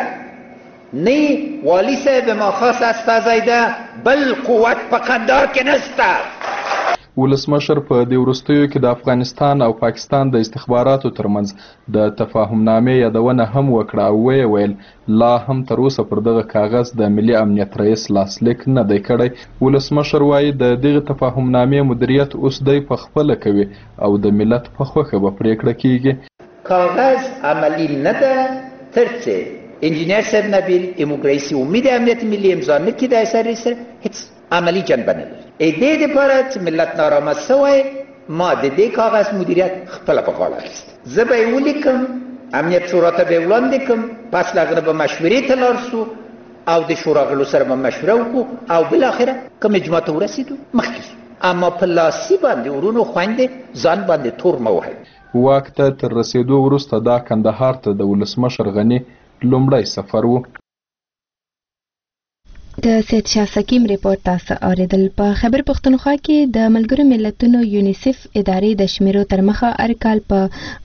اداره نه والی صاحب ما خاص از فزایده بل قوت په قندار کې نسته. ولسمشر په دې وروستیو کې د افغانستان او پاکستان د استخباراتو ترمنځ د تفاهمنامې یادونه هم وکړه او ویې ویل لا هم تر اوسه پر دغه کاغذ د ملي امنیت رئیس لاسلیک نه دی کړی. ولسمشر وایي د دغه تفاهمنامې مدیریت اوس دی په خپله کوي او د ملت په خوښه به پرېکړه کیږي. کاغذ عملی نه ده تر څو انجینیر صاحب نبیل ایموگریسی امید امنیت ملی امضا نکړي د اثر سره هیڅ عملی جنبه نه لري. دې دپاره چې ملت نارامه سوی ما د دې کاغذ مدیریت خپله په غاړه اخیست. زه به یې ولیکم امنیت شورا ته به وړاندې کوم، پس له هغه به مشورې ته لاړ شو او د شورا غړو سره به مشوره وکړو او بالاخره کوم اجماع ته ورسېدو مخکې. اما په لاسي باندې ورونو خویندې ځان باندې تور مه وهئ. واک ته تر رسېدو وروسته دا کندهار ته د ولسمشر غني لومړی سفر و. د سید شاه سکیم ریپورت تاسو اوریدل. په خیبر پختونخوا کې د ملګرو ملتونو یونیسف ادارې د شمیرو تر مخه هر کال په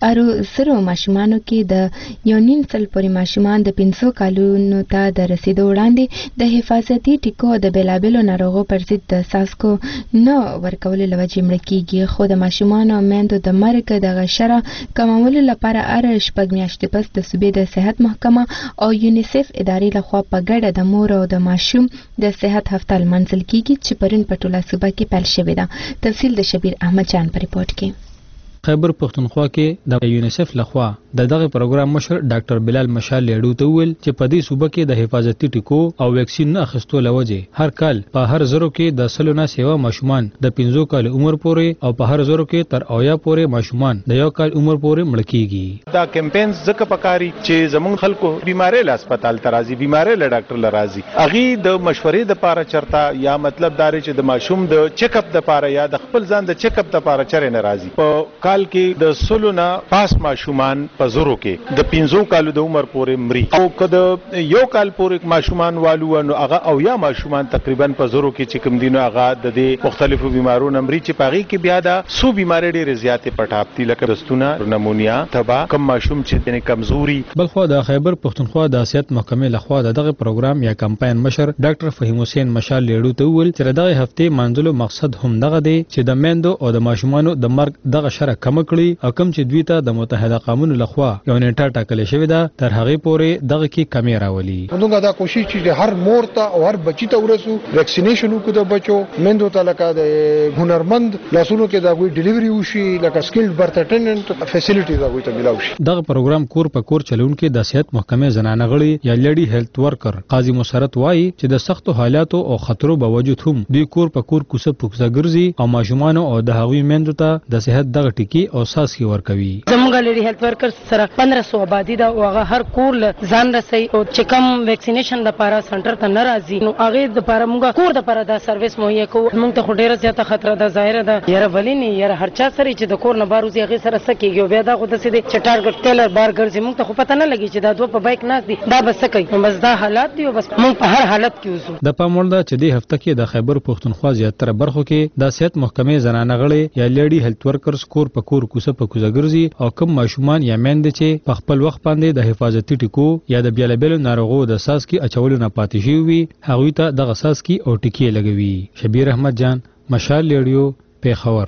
0 ماشومانو کې د 1.5 سل پورې ماشومان د 500 کالونو ته د رسیدو وړاندې د حفاظتي ټیکو د بېلابېلو ناروغو پر ضد د څاڅکو نه ورکولو له وجې مړه کېږي. خو د ماشومانو او میندو د مرګ دغه شرح کمولو لپاره هر 6 میاشتې پس د صوبې د صحت محکمه او یونیسف ادارې لخوا په ګډه د مور او د ماشوم د صحت هفته لمانځل کیږي چې پرون په ټوله صوبه کې پیل شوې ده. تفصیل د شبیر احمد جان په ریپورت کې. خیبر پختونخوا کې د یونیسف لخوا دغه پروګرام مشر ډاکټر بلال مشال لیډو ته ویل چې په دې صوبه کې د حفاظتي ټیکو او ویکسین نه اخیستو لوجه هر کال په هر زرو کې د سلونه سیوا ماشومان د 15 کال عمر پورې او په هر زرو کې تر اویا پورې ماشومان د 1 کال عمر پورې مړ کیږي. دا کمپاین زکه پکاري چې زمون خلکو بیماری له هسپتال ترازی بیماری له ډاکټر لرازي اغي د مشورې د پاره چرتا یا مطلب دار چې د ماشوم د چیک اپ د پاره یا د خپل ځان د چیک اپ د پاره چرې ناراضي. په کال کې د سلونه پاس ماشومان په زرو کې د 15 کالو د عمر پورې مري او کده 1 کال پورې ماشومان والو نو هغه او یا ماشومان تقریبا په زرو کې چې کوم دینو هغه د دې مختلفو بیمارونو مري چې پاغي کې بیا دا سو بیماری ډېر زیاتې پټاپتي لکه دستونه نمونیا تبا کم ماشوم چې د کمزوري. بلخو د خیبر پختونخوا د صحت محکمې لخوا دغه پروګرام یا کمپاین مشر ډاکټر فهیم حسین مشال لیډو ته ویل چې دغه هفته منځلو مقصد هم دغه دی چې د میندو او د ماشومانو د مرګ دغه شرح کم کړي او کوم چې دوی ته د متحده قومونو لخوا یو نیټه ټاکل شوې ده تر هغه پورې دغه کې کمی راولي. موږ دا کوشش چې هر مور ته او هر بچی ته ورسو ویکسینیشن وکړو د بچو میندو ته لکه د هنرمند لاسونو کې دا کوئی ډیلیوري وشي لکه سکیلډ برث اټینډنټ فیسیلیټیز دا کوئی ته ملاوي شي. دغه پروګرام کور په کور چلونکو د صحت محکمې زنانه غړي یا لیډي هیلث ورکر قاضي مسرت وایي چې د سختو حالاتو او خطرو باوجود هم دوی کور په کور کوڅه پوکسه ګرځي او ماشومان او د هغوی میندو ته د صحت دغه ټکی او ساسي ورکوي. زموږ لیډي هیلث ورکر سره 1500 آبادی دا او هغه هر کور ځان رسي او چې کوم ویکسینیشن لپاره سنټر ته ناراضي نو هغه د لپاره موږ کور د لپاره دا سرویس مهیا کوو. موږ ته ډیره زیاته خطر ده ظاهر ده یاره ولینی یاره هر چا سره چې د کور نه باروزي هغه سره سکیږي بیا دا خو د سیده چې ټارګټ ټیلر بار ګرځي موږ ته خو پته نه لګي چې دا دوه په بایک نه دي دا بس کوي بس دا حالات دي بس موږ په هر حالت کې اوسو. د پاموړ چې د هفته کې د خیبر پختونخوا زیاتره برخو کې د صحت محکمې زنانه غړي یا لیډي هیلث ورکرز کور په کور کوڅه په کوڅه ګرځي او کوم ماشومان یا میندې چې په خپل وخت باندې د حفاظتي ټیکو یا د بیلابېلو ناروغو د ساسکي اچولو نه پاتې شوي وي هغوی ته دغه ساسکي او ټیکې لګوي. شبیر احمد جان مشال لیډیو پیښور.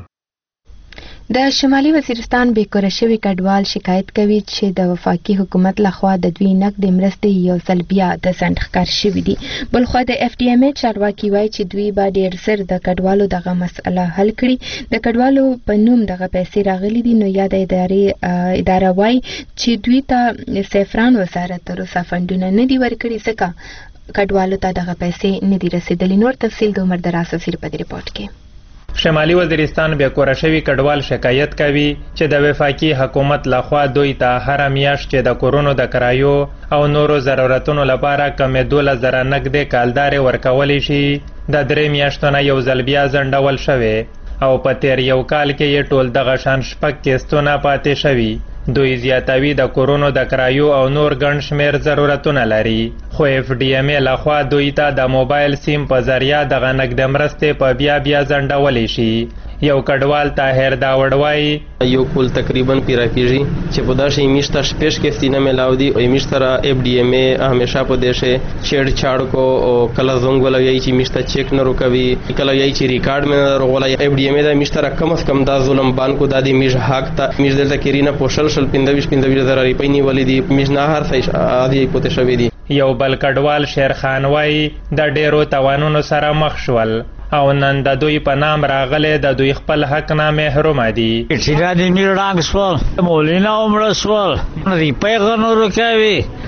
د شمالي وزیرستان بیکوره شوي کډوال شکایت کوي چې د وفاقي حکومت لخوا د دوی نقدې مرستې یو ځل بیا د ځنډ ښکار شوي دي. بلخوا د اف ډي ام ای چارواکي وایي چې دوی به ډېر ژر د کډوالو دغه مسئله حل کړي. د کډوالو په نوم دغه پیسې راغلي دي نو یا د اداره وایي چې دوی ته سیفران وزارت تر اوسه فنډونه نه دي ورکړي ځکه کډوالو ته دغه پیسې نه دي رسیدلي. نور تفصیل د عمر دراز سفیر په ریپورت کې. شمالي وزیرستان بیکوره شوي کډوال شکایت کوي چې د وفاقي حکومت لخوا دوی ته هر میاشت چې د کورونو د کرایو او نورو ضرورتونو لپاره کم 12,000 نقدې کالدارې ورکولی شي د 3 میاشتو نه یو ځل بیا ځنډول شوی او په تیر یو کال کې یې ټول دغه شان شپږ کیستونه پاتې شوي. دوی زیاتوي د کورونو د کرایو او نور ګڼ شمیر ضرورتونه لري خو اف ډي ام ای لخوا دوی ته د موبایل سیم په ذریعه دغه نقد مرستې په بیا ځنډولی شي. یو کډوال طاهر داوړ وایي یو کول تقریبا پیرا کیږي چې په داسې میشته شپږ کې سینه ملاو دي او میشته را اف ډي ام ای همیشه په دیشه چیړ چاړ کو او کله زنګ ولوي چې میشته چیک نه روکوي کله یې چې ریکارډ مې روغلا اف ډي ام ای دا میشته را کم از کم دا ظلم بانکو د دې میش حق ته میش دلته کیرینه پوشل شل 15,000 روپۍ نیولې دي میش نه هر څه عادي پته شوی دي. یو بل کډوال شیر خان وایي د ډیرو توانونو سره مخ شول او نن د دوی په نام راغلی د دوی خپل حق نه محروم دي. چې دا د میر رنګ سوال مولینا عمر سوال ریپای غنورو کوي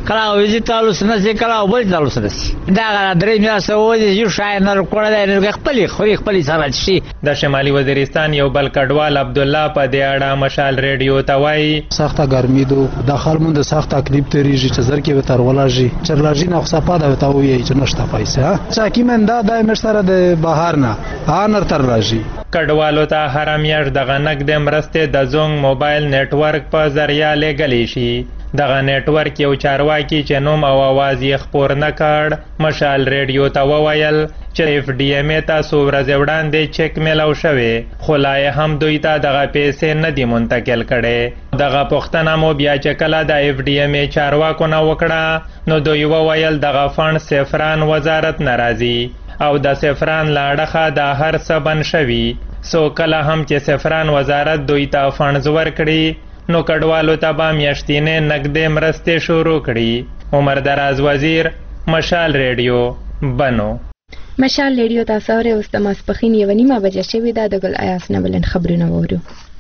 کله ویزي تعلق نه سي کله بل تعلق نه سي دا درې میاشتې وځي یو شای نه کړل نه خپل سره شي. د شمالي وزیرستان یو بل کډوال عبد الله په دې اړه مشال ریډیو ته وایي سخته ګرمي دو داخل مون د سخت تکلیف تریږي چې زر کې وتر ولاږي چرلاږي نه خصه پاده وتا وي چې نشته پیسې چاکی من دا مر سره د بهار نه هانر تر راځي. کډوالو ته هر میاشت دغه نقد مرستې د زونګ موبایل نتورک په ذریعہ لګلی شي. دغه نتورک یو چارواکي چې نوم او आवाज یې خپور نه کړ مشال ریډیو ته وویل چې FDMA ته څو ورځې وړاندې چک میلاو شوی خو لا یې هم دوی ته دغه پیسې نه دي منتقل کړي. دغه پوښتنه مو بیا چې کله د FDMA چارواکو نه وکړه نو دوی وویل دغه فنډ سفران وزارت نه راځي او د سفران له اړخه د هر څه بند شوي. سو کله هم چې سفران وزارت دوی ته فنډز ورکړي نو کډوالو ته به میاشتینې نقدې مرستې شروع کړي. عمر دراز وزیر مشال ریډیو بنو. مشال ریډیو تاسو اورئ اوس د ماسپښین 1:30 بجې شوې ده. د ګل ایاس نه بلند خبرونه وورو.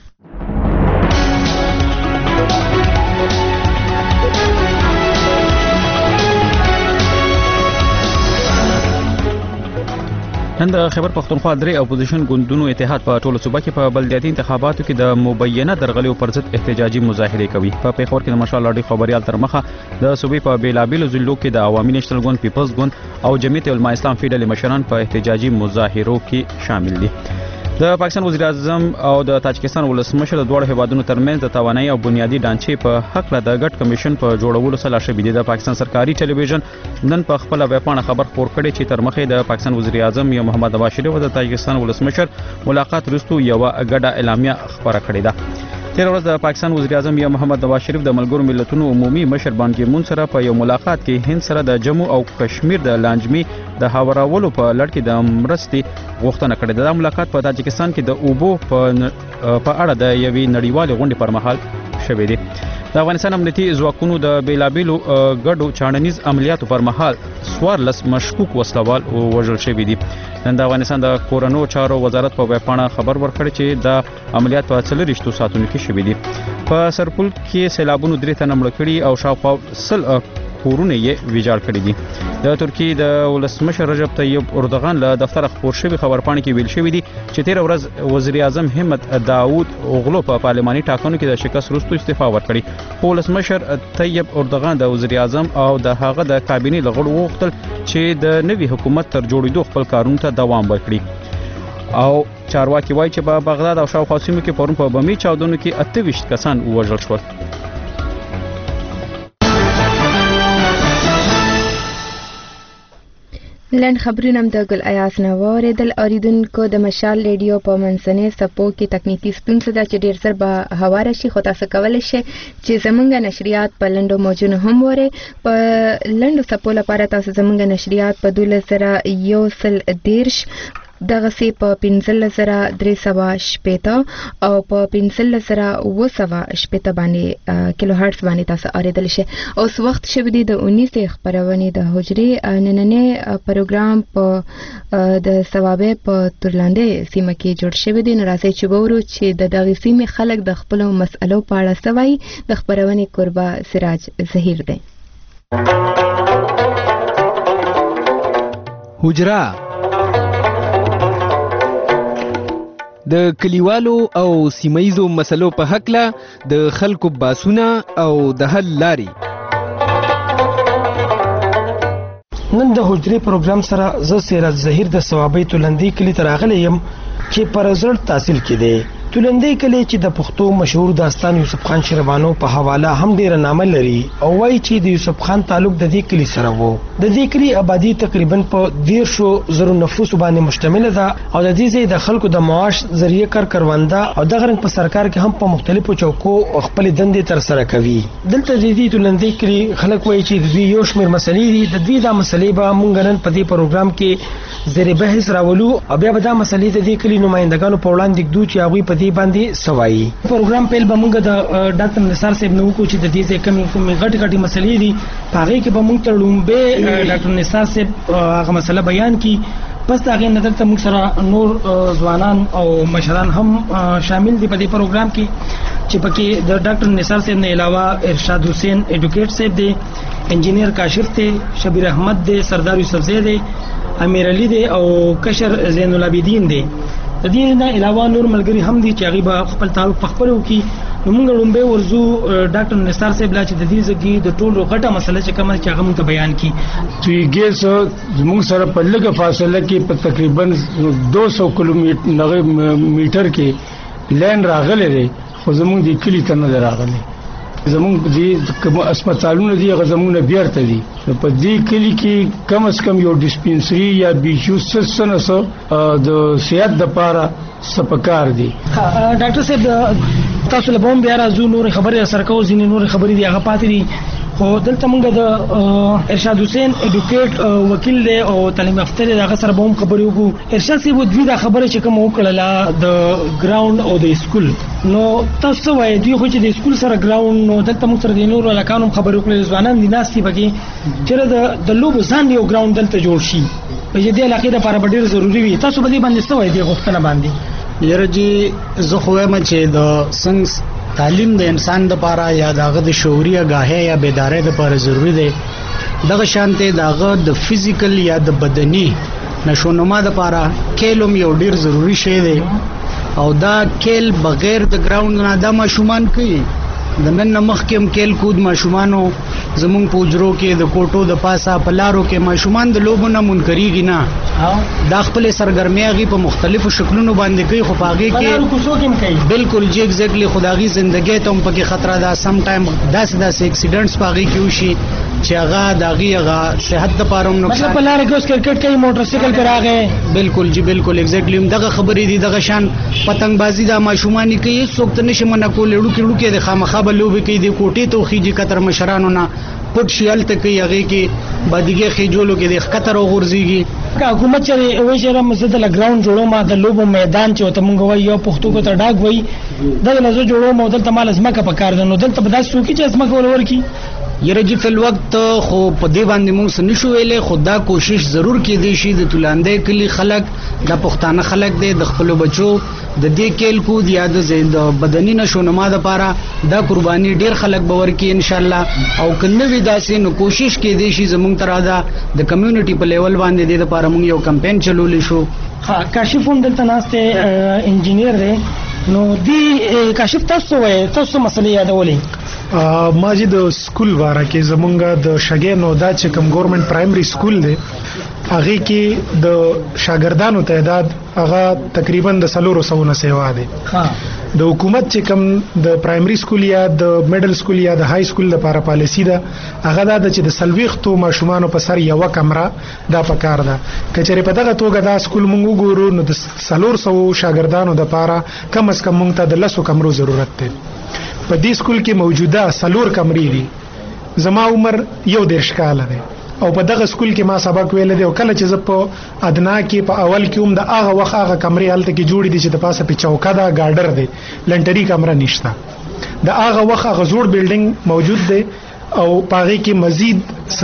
نن د خیبر پختونخوا درې اپوزیشن ګوندونو اتحاد په ټولو صوبه کې په بلدیاتي انتخاباتو کې د مبینه درغلیو پر ضد احتجاجي مظاهره کوي. په پیښور کې د مشال اډي خبريال تر مخه د صوبې په بیلابیلو ضلعو کې د عوامي نېشنل ګوند، پیپلز ګوند او جمعیت علماء اسلام فیډل مشران په احتجاجي مظاهرو کې شامل دي. د پاکستان وزیر اعظم او د تاجکستان ولسمشر د دوه هیوادونو ترمنځ د توانایي او بنیادی ډانچې په حق له د ګډ کمیشن په جوړولو سره شوې دي. د پاکستان سرکاري ټلویزیون نن په خپل ویبپاڼه خبر خپور کړی چې تر مخه د پاکستان وزیر اعظم یا محمد نواز شریف او د تاجکستان ولسمشر ملاقات وروسته یو ګډه اعلامیه خبره کړې ده. تیر ورځ د پاکستان وزیر اعظم یا محمد نواز شریف د ملګرو ملتونو عمومي مشر بان کی مون سره په یو ملاقات کې هند سره د جموں او کشمیر د لانجمي د هاورولو په لړ کې د مرستې غوښتنه کړې ده. دا ملاقات په تاجکستان کې د اوبو په اړه د یوې نړیوالې غونډې پر مهال شوې ده. د افغانستان امنیتي ځواکونو د بیلابیلو ګډو چاڼنیز عملیاتو پر مهال 14 مشکوک وسلوال وژل شوي دي. نن د افغانستان د کورونو چارو وزارت په ویبپاڼه خبر ورکړی چې د عملیات په 4 ساعتونو کې شوي دي. په سرپل کې سیلابونو 3 تنه مړه کړي او شاوخوا 100 کورونه یې ویجاړ کړي دي. د ترکیې د ولسمشر رجب طیب اردوغان له دفتر خبر شوی خبرپاڼه کې ویل شوی دی چې تیر ورځ وزیر اعظم حمد داوود اوغلو په پارلماني ټاکنو کې د شکست وروسته استعفا ورکړي. ولسمشر طیب اردوغان د وزیر اعظم او د هغه د کابینې لغړو وغوښتل چې د نوي حکومت تر جوړېدو خپل کارونو ته دوام ورکړي. او چارواکي وایي چې په بغداد او شاوخوا سیمو کې پرون په بمي چاودنو کې 28 کسان وژل شول. لن خبرونه د ګل ایاس نه واردل اوریدونکو. د مشال ریډیو په منځنۍ صفو کې تکنیکی ستونزه ده چې ډیر زر به هواره شي، خو تاسو کولی شئ چې زمونږ نشریات په لنډو موجونو هم وره. په لنډو صفو لپاره تاسو زمونږ نشریات په 12110 دغه سی په 15380 او په 15780 باندې کیلو هرتز باندې تاسو اوریدل شئ. اوس وخت شوی دی د 19 خبرونه د حجرې نننې پروګرام په د ثوابه په ترلاندې سیمه کې جوړ شوی دی. ناراضي چې وورو چې د دغه سیمه خلک د خپل مسئلو په اړه سوي. د خبرونه قربا سراج ظهیر دی. حجره د کلیوالو او سیمایزو مسلو په حق له د خلکو باسونه او د حل لاري. نن د حجرې پروګرام سره زه سراج ظهیر د ثوابې تولندې کلی ته راغلی یم چې په رزلټ تحصیل کې دی. تولندې کلی چې د پښتو مشهور داستان یوسف خان شیروانو په حواله هم ډیر نامه لري او وایي چې د یوسف خان تعلق د دې کلی سره وو. د دې کلی آبادی تقریبا په 1,000 نفوس باندې مشتمل ده او د دې ځای د خلکو د معاش ذریعہ کارونده او د غرنګ په سرکار کې هم په مختلفو چوکو خپل دندې تر سره کوي. دلته د دې تولندې کلی خلک وایي چې د دې یو شمېر مسلې دي. د دې دا مسلې به مونږ نن په دې پروګرام کې زیر بحث راولو او بیا به دا مسلې د دې کلی نمائندګانو په وړاندې ږدو چې هغوی په دې باندې سوایي. پروګرام پیل به مونږ د ډاکټر نثار صاحب نو کو چې د دې کومې غټ مسلې دي په هغه کې به مونږ ته لومبه ډاکټر نثار صاحب هغه مسله بیان کی پس دا غي نظر ته موږ سره نور ځوانان او مشران هم شامل دي په دې پروګرام کې چې پکې د ډاکټر نثار صاحب نه علاوه ارشاد حسین ایډوکیټ صاحب دی، انجینیر کاشف دی، شبیر احمد دی، سردار یوسف زید دی، امیر علی دی او کشر زین العابدین دی. د دې نه علاوه نور ملګری هم دي چې هغه به خپل تعارف خپل وکي. نو موږ لومبه ورزو ډاکټر نثار صاحب لا چې د دې ځګي د ټولو غټه مسله چې کومه چې هغه موږ بیان کی. چې ګیس موږ سره په لږه فاصله کې په تقریبا 200 کیلومتر کې لین راغلی دی، خو زموږ د کلی ته نه راغلی. زموږ د کوم هسپتالونه دي هغه زموږ نه بیرته دي. په دې کلی کې کم از کم یو ډسپنسري یا بیجو سسنسو د صحت د پاره سپکار دي. ډاکټر صاحب تاسو له بوم بیا راځو، نور خبرې سره کوو، ځینې نور خبرې دي هغه پاتې دي. خو دلته موږ د ارشاد حسین ایډوکیټ وکیل دی او تعلیم یافته دی، هغه سره به هم خبرې وکړو. ارشاد صاحب دوی دا خبره چې کوم وکړله د ګراوند او د سکول، نو تاسو وایي دوی خو چې د سکول سره ګراوند، نو دلته موږ سره د نور علاقانو خبرې وکړې، ځوانان دي ناستي پکې چې د لوبو ځان یو ګراوند دلته جوړ شي په دې علاقې لپاره ډېر ضروری وي. تاسو به دې باندې څه وایي د غوښتنه باندې؟ یره جی زه خو وایم چې د څنګه تعلیم د انسان د لپاره یا دغه د شعوري آگاهی یا بیداری د لپاره ضروری دی، دغه شانته دغه د فزیکل یا د بدني نشونما د لپاره کېلوم یو ډیر ضروری شی دی. او دا کېل بغیر د ګراوند نه د ماشومان کوي. د نن مخ کې هم کېل کود ماشومانو زمون پوجرو کې د کوټو د پاسا پلارو کې ماشومان د لوبو نه منکریږي نه، دا خپل سرګرمیاږي په مختلفو شکلونو باندې کوي، خو پاږي کې بالکل جی ایگزیکټلی خدایي ژوندۍ ته هم پکې خطر ده. سم ټایم داسې اکسیډنټس پاږي کې وشي چې هغه داغي هغه صحت د پاره نقصان، مطلب په لار کې اوس کرکټ کوي، موټر سایکل پر راغی. بالکل جی بالکل ایگزیکټلی دغه خبرې دي. دغه شان پتنګ بازی د ماشومان کې څوک ته نشي منع کول، لړو کې د خامخا بلوبي کې د کوټې توخیږي کتر مشرانو نه پټ شیل ته کوي، هغه کې بادیګه خېجولو کې د خطر وغورځيږي. حکومت چې وایي چې مسجد له ګراوند جوړو ما د لوبو میدان چې ته مونږ وایو پښتو کو ته ډاګ وایي دا لزو جوړو مو دلته مال ازمکه پکار ده. نو دلته به داسې څوک چې ازمکه ولور کی یره جی فل وخت خو په دې باندې موږ نشو ویلې، خدا کوشش ضرور کې دی شي د تولاندې کلی خلک د پښتانه خلک د خپل بچو د دې کېل کو د یاد د بدني نشونما د پاره دا قرباني ډیر خلک باور کې ان شاء الله. او کنه وی داسې نو کوشش کې دی شي زموږ تر دا د کمیونټي په لیول باندې د لپاره موږ یو کمپاین چلولې شو. ها کاشف هم دلته ناشته انجینیر دی، نو دی کاشف تاسو وایي تاسو مسلې یادولې؟ ما چې د سکول واره کې زمونږ د شګې نو دا چې کوم ګورنمنت پرایمري سکول دی هغه کې د شاګردانو تعداد هغه تقریبا د 400 نه سیوا دی. د حکومت چې کوم د پرایمري سکول یا د میډل سکول یا د های سکول لپاره پالیسی ده هغه دا چې د سلويختو ماشومان په سر یو کمره دا پکار ده. کچېره په دغه توګه دا سکول مونږ وګورو نو د 400 شاګردانو د لپاره کم از کم مونږ ته د 100 کمرو ضرورت دی. په دې سکول کې موجوده 4 کمرې دي. زما عمر 11 کال دی او په دغه سکول کې ما سبق ویل دی او کله چې زه په ادنا کې په اول کې هم د هغه وخت هغه کمرې هلته کې جوړې دي چې د پاسه په چوکا دا ګارډر دی، لنټري کمره نشته. د هغه وخت هغه زوړ بلډینګ موجود دی او پاره کې مزید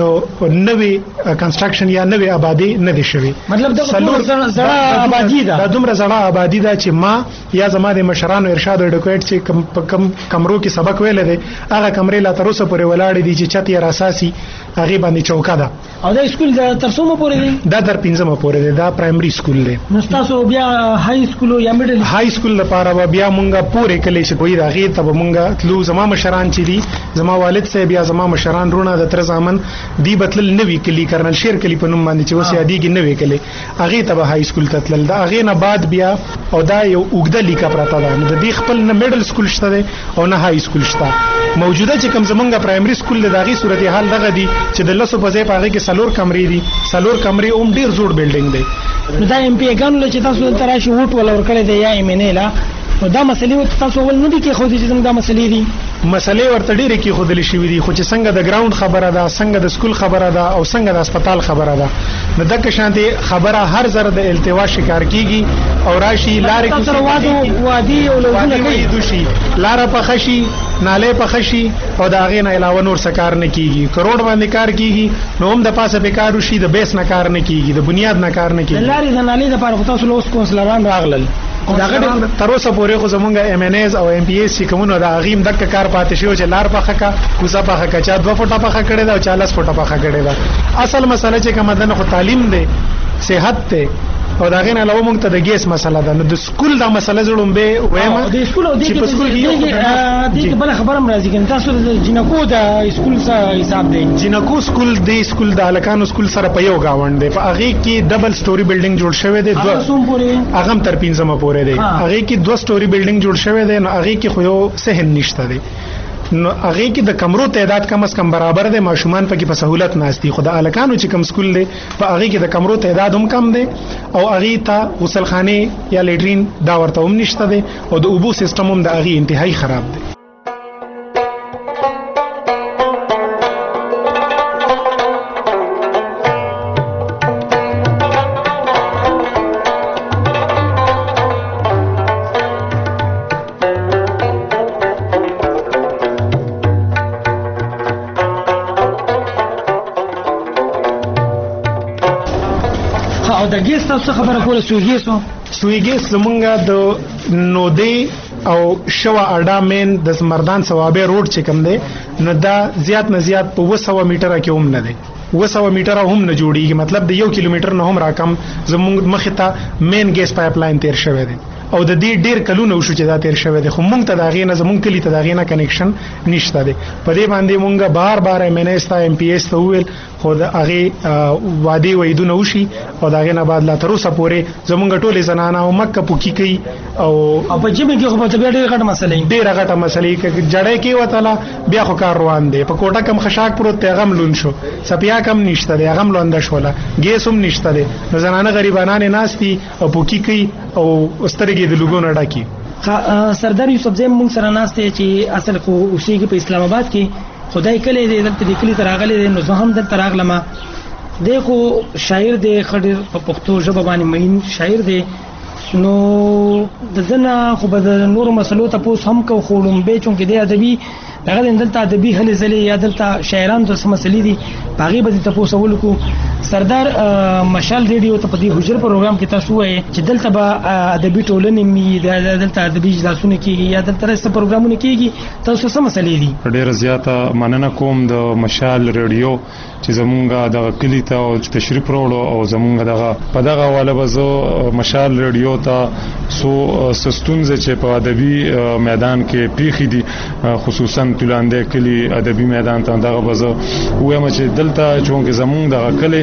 نوې کنسټرکشن یا نوې آبادی نه دي شوی. مطلب دا زړه آبادی ده، دا دومره زړه آبادی ده چې ما یا زما د مشرانو ارشاد او ډیکویټ چې کم کمرو کې سبق ویل دي هغه کمرې لا تر اوسه پورې ولاړې دي چې چت یې اساسي هغه باندې چوکا ده. او دا سکول د تر څومره پورې دی؟ دا در 15مه پورې دی، دا پرایمري سکول دی. نو تاسو بیا های سکول یا میډل های سکول لپاره بیا مونږه پورې کلی چې کوی دا غیر ته مونږه تلو. زما مشران چې دي زما والد صاحب یا زما مشران رونه د تر زامن دی بتل نوې کلی کرنل شیر کلی په نوم باندې چې وسه یادېږي نوې کلی هغه ته های سکول ته تلل. دا هغه نه بعد بیا او دا یو اوګده لیکه پراته ده. نو د دې خپل نه میډل سکول شته دی او نه های سکول شته. موجوده چې کوم زمونږه پرایمري سکول د داغي صورتحال دغه دی چې د 100 په ځای پاره کې 4 کمرې دي. 4 کمرې هم ډیر زوړ بلډینګ دی. نو دا ایم پی ګانو چې تاسو تراشي ووټ ولور کړی دی یا ایم ان ای لا دا مسلې تاسو ول نه دي کې خو دې چې دا مسلې دي مسلې ورته ډېرې کې خودلې شوې دي، خو چې څنګه د ګراوند خبره ده، څنګه د سکول خبره ده او څنګه د هسپتال خبره ده، نو دغه شانتي خبره هر زره د التوا شکار کیږي او راشي لارې کې وادي او لوګونه کوي دوشي لار په خشي ناله په خشي او دا غي نه علاوه نور سکار نه کیږي، کروڑ باندې کار کیږي نو هم د پاسه به کار وشي، د بیس نه کار نه کیږي، د بنیاد نه کار نه کیږي. لارې د نالې د پاره تاسو لوس کونسلران راغلل داغه تر اوسه پورې خو زمونږ ایم ان ایز او ام پی ایس چې کومه د اغیم دک کار پاتې شو چې لار په خکا کوزه په خکا چا 2 فوټه په خکړه دا 40 فوټه په خکړه دا اصل مسله چې کومه ده خو تعلیم دی، صحت ته او دا غین علاوه موږ ته د ګیس مسله ده. نو د سکول دا مسله زړم به وایم د سکول او د سکول کې بل خبره مرضی کین تاسو د جنکو د سکول سره حساب دی. جنکو سکول د سکول د الکانو سکول سره په یو گاوند دی، په هغه کې ډبل سټوري بلډینګ جوړ شوی دی، هغه تر 15 پورې دی، هغه کې 2 سټوري بلډینګ جوړ شوی دی، نو هغه کې خو یو صحن نشته دی، نو هغه کې د کمرو تعداد کم از کم برابر دی، ماشومان پکې په سہولت ناشتي، خو د الکانو چې کم سکول دی په هغه کې د کمرو تعداد هم کم دی او هغه ته غسلخانه یا لیټرین دا ورته هم نشته دی او د اوبو سیستم هم د هغه انتهایی خراب دی. د ګیس تاسو خبره کوله سویګیس زمونږه د نودي او شوا اډا مین د مردان ثوابه روډ چې کوم دی نو دا زیات نه زیات په 200 میټره کې هم نه دی، 200 میټره هم نه جوړیږي، مطلب د 1 کیلومتر نه هم راکم زمونږ مخه ته مین ګیس پایپ لاین تیر شوی دی او د دې ډیر کلونه وشو چې دا تیر شوی دی، خو مونږ ته دا غي نه زمونږ کلی ته دا غي نه کنیکشن نشته دی. په دې باندې مونږ بار ایم ان ایس ته ام پی ایس ته ویل خو د هغه وادي وېدونه وشي او دا غي نه بعد لا تر اوسه پورې زمونږ ټولې زنانه او مکه پوکی کوي او په جمع کې خو په ډېر غټه مسله ډېر غټه مسله کې جړې کې وته بیا خو کار روان دی، په کوټه کم خشاک پروت ته غم لون شو، سپیا کم نشته دی، غم لوند شوله، ګیس هم نشته دی، نو زنانه غریبانه ناشتي او پوکی کوي او سترګې د لوګونو ډاکی. سردار یوسف زیم مونږ سره ناشته چې اصل خو اوسېږي په اسلام آباد کې، خدای کله دې دلته کلی تراغلې نو زه هم دلته راغلم. دیکھو شاعر دی خډ په پښتو ژبه باندې مین شاعر دی، نو د زنه خو به نور مسلو ته پوس هم کو خولم به چون کې دی ادبي هغه دلته ادبي هلي زلي یا دلته شاعران د مسلې دي باغي به ته پوس اول کو. سردار مشال ریډیو ته په دې حجر پروګرام کې تاسو وایي چې دلته به ادبي ټولنې می دلته ادبي اجلاسونه کیږي یا دلته رسته پروګرامونه کیږي، تاسو څه مسلې دي؟ ډېر زیاته مننه کوم د مشال ریډیو چې زمونږه د کلی ته او تشریف وروړو او زمونږه دغه په دغه حواله به زه مشال ریډیو ته سو سستونزه چې په ادبي میدان کې پیښې دي، خصوصا تلاندې کلی ادبي میدان ته دغه به زه وایم چې دلته چونکه زمونږ دغه کلی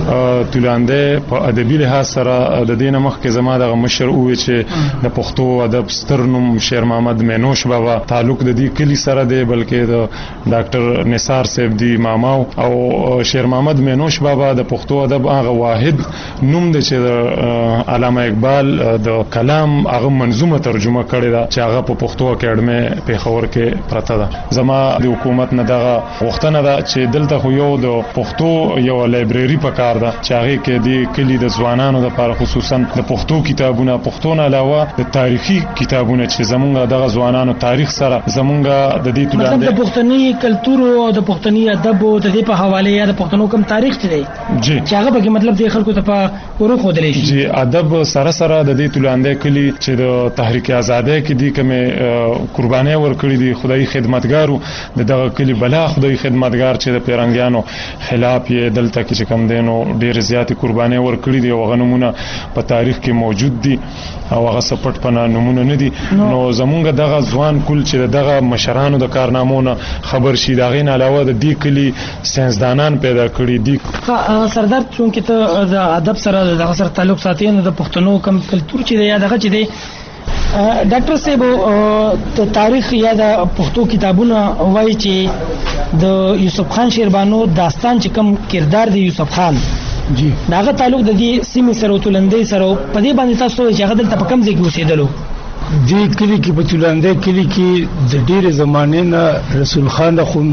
تلاندې په ادبي لحاظ سره د دینه مخکې زما دغه مشر او چې د پښتو ادب سترنوم شیر محمد مینوش بابا تعلق د دې کلی سره دی، بلکې د ډاکټر نثار صاحب دی ماماو او شیر محمد مینوش بابا د پښتو ادب هغه واحد نوم دی چې د علامه اقبال د کلام هغه منظومه ترجمه کړې ده چې هغه په پښتو اکیډمي پیښور کې پراته ده. زما د حکومت نه دغه غوښتنه ده چې دلته خو یو د پښتو یو لایبرری پکار ده چې هغه کې د کلی د ځوانانو لپاره خصوصا د پښتو کتابونه، پښتو نه علاوه د تاریخي کتابونه چې زمونږ دغه ځوانانو تاریخ سره زمونږ د دې مطلب د پښتني کلچر او د پښتني ادب او د دې په حواله یا د پښتنو کوم تاریخ دی جی چې هغه به مطلب د خلکو ته په ورو خو دلی شي. جی ادب سره سره د دې تلاندې کلی چې د تحریک آزادۍ کې دي کومه قرباني ورکړي دي، خدای خدمتګارو دغه کلی بلا خدای خدمتګار چې د پیرنګیانو خلاف یې دلته کې کم دینو ډیر زیاتې قرباني ورکړي دي او غنمونه په تاریخ کې موجود دي او هغه سپټ پنه نمونه نه دي. نو زمونږ دغه ځوان کول چې دغه مشرانو د کارنامو خبر شي دا غین علاوه د دې کلی ساينسدانان پیدا کړي دي. سردار چونکه ته د ادب سره د سره تعلق ساتي نو د پښتنو کم کلچر چې یا دغه چې دی ډاکټر صاحب د تاریخ یا د پښتو کتابونه وایي چې د یوسف خان شیربانو داستان چې کم کردار دی یوسف خان جی داغه تعلق د دې سیمې سره تلندې سره په دې باندې تاسو چې هغه دلته په کم ځای کې اوسېدلو دې کلی کې په چولانده کلی کې د ډېر زمانه نه رسول خان خون